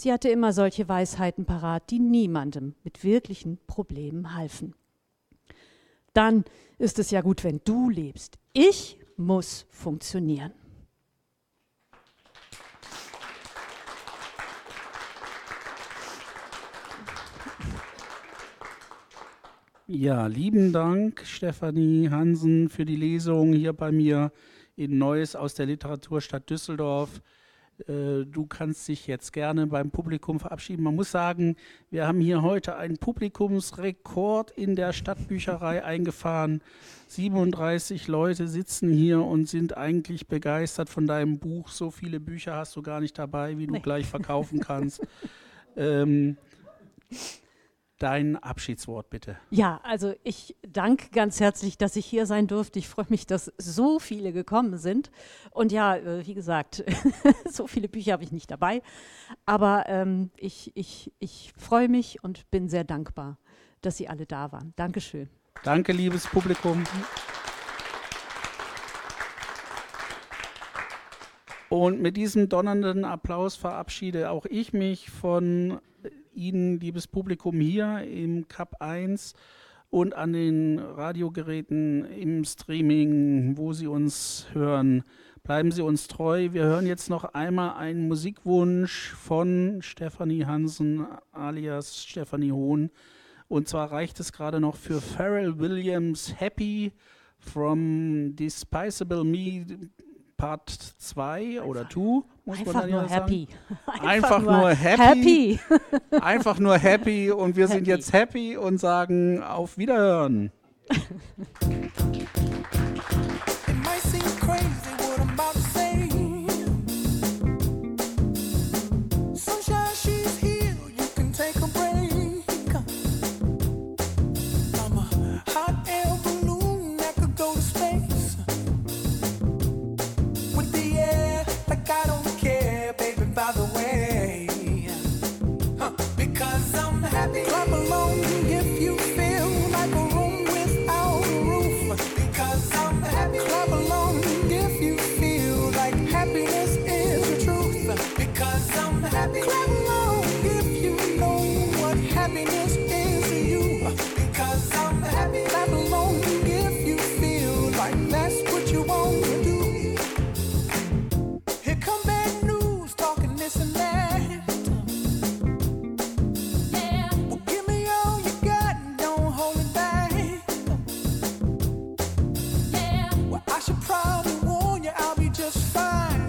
Speaker 2: Sie hatte immer solche Weisheiten parat, die niemandem mit wirklichen Problemen halfen. Dann ist es ja gut, wenn du lebst. Ich muss funktionieren.
Speaker 1: Ja, lieben Dank, Stefanie Hansen, für die Lesung hier bei mir in Neues aus der Literaturstadt Düsseldorf. Äh, du kannst dich jetzt gerne beim Publikum verabschieden. Man muss sagen, wir haben hier heute einen Publikumsrekord in der Stadtbücherei eingefahren. siebenunddreißig Leute sitzen hier und sind eigentlich begeistert von deinem Buch. So viele Bücher hast du gar nicht dabei, wie du
Speaker 2: Nee.
Speaker 1: gleich verkaufen kannst. ähm, Dein Abschiedswort bitte.
Speaker 2: Ja, also ich danke ganz herzlich, dass ich hier sein durfte. Ich freue mich, dass so viele gekommen sind. Und ja, äh, wie gesagt, so viele Bücher habe ich nicht dabei. Aber ähm, ich, ich, ich freue mich und bin sehr dankbar, dass Sie alle da waren. Dankeschön.
Speaker 1: Danke, liebes Publikum. Und mit diesem donnernden Applaus verabschiede auch ich mich von Ihnen, liebes Publikum, hier im Cup eins und an den Radiogeräten im Streaming, wo Sie uns hören. Bleiben Sie uns treu. Wir hören jetzt noch einmal einen Musikwunsch von Stefanie Hansen alias Stefanie Hohn. Und zwar reicht es gerade noch für Pharrell Williams Happy from Despicable Me Part zwei oder zwei, muss man
Speaker 2: Einfach
Speaker 1: dann
Speaker 2: nur
Speaker 1: ja sagen.
Speaker 2: happy.
Speaker 1: Einfach nur happy.
Speaker 2: happy.
Speaker 1: Einfach nur happy und wir sind
Speaker 2: Happy.
Speaker 1: jetzt happy und sagen auf Wiederhören.
Speaker 3: It might seem crazy what I'm about to say. Sunshine, she's here, you can take a break. I'm a hot air balloon that could go to space. With the air, like I don't care, baby, by the way. Huh. Because I'm happy. Clap along if you feel like a room without a roof. Because I'm happy. Clap along if you feel like happiness is the truth. Because I'm happy. Clap along if you know what happiness is to you. Because I'm happy. Clap along if you feel like that's what you want to do. Here come bad news, talking this and that. Well, give me all you got and don't hold it back. Well, I should probably warn you, I'll be just fine.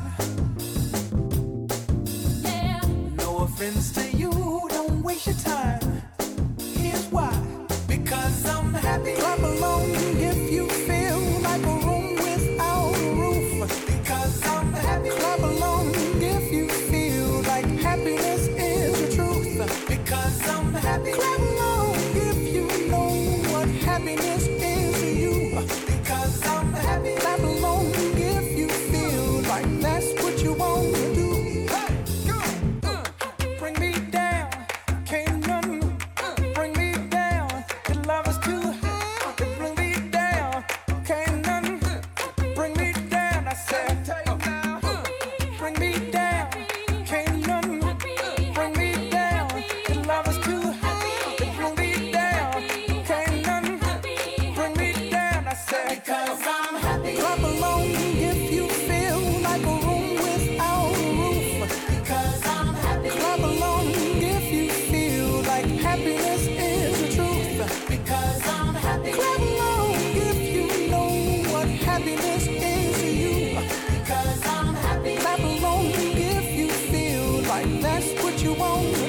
Speaker 3: No offense to you, don't waste your time. Here's why. Because I'm happy. Clap along if you feel like a room without a roof. Because I'm happy. Clap along if you feel like happiness is the truth. Because I'm happy. Clap along if you know what happiness is to you. Because I'm happy. Clap along if you feel like that's what you want to do. Hey, go, uh, bring me down, can't none bring me down. The love is too high, bring me down, can't none bring me down. I said, uh, bring me down, can't none bring me down. The love is too high, bring me down, can't none bring me down. I said, because I'm happy. Clap along if you feel like a room without a roof. Because I'm happy. Clap along if you feel like happiness is the truth. Because I'm happy. Clap along if you know what happiness is to you. Because I'm happy. Clap along if you feel like that's what you want.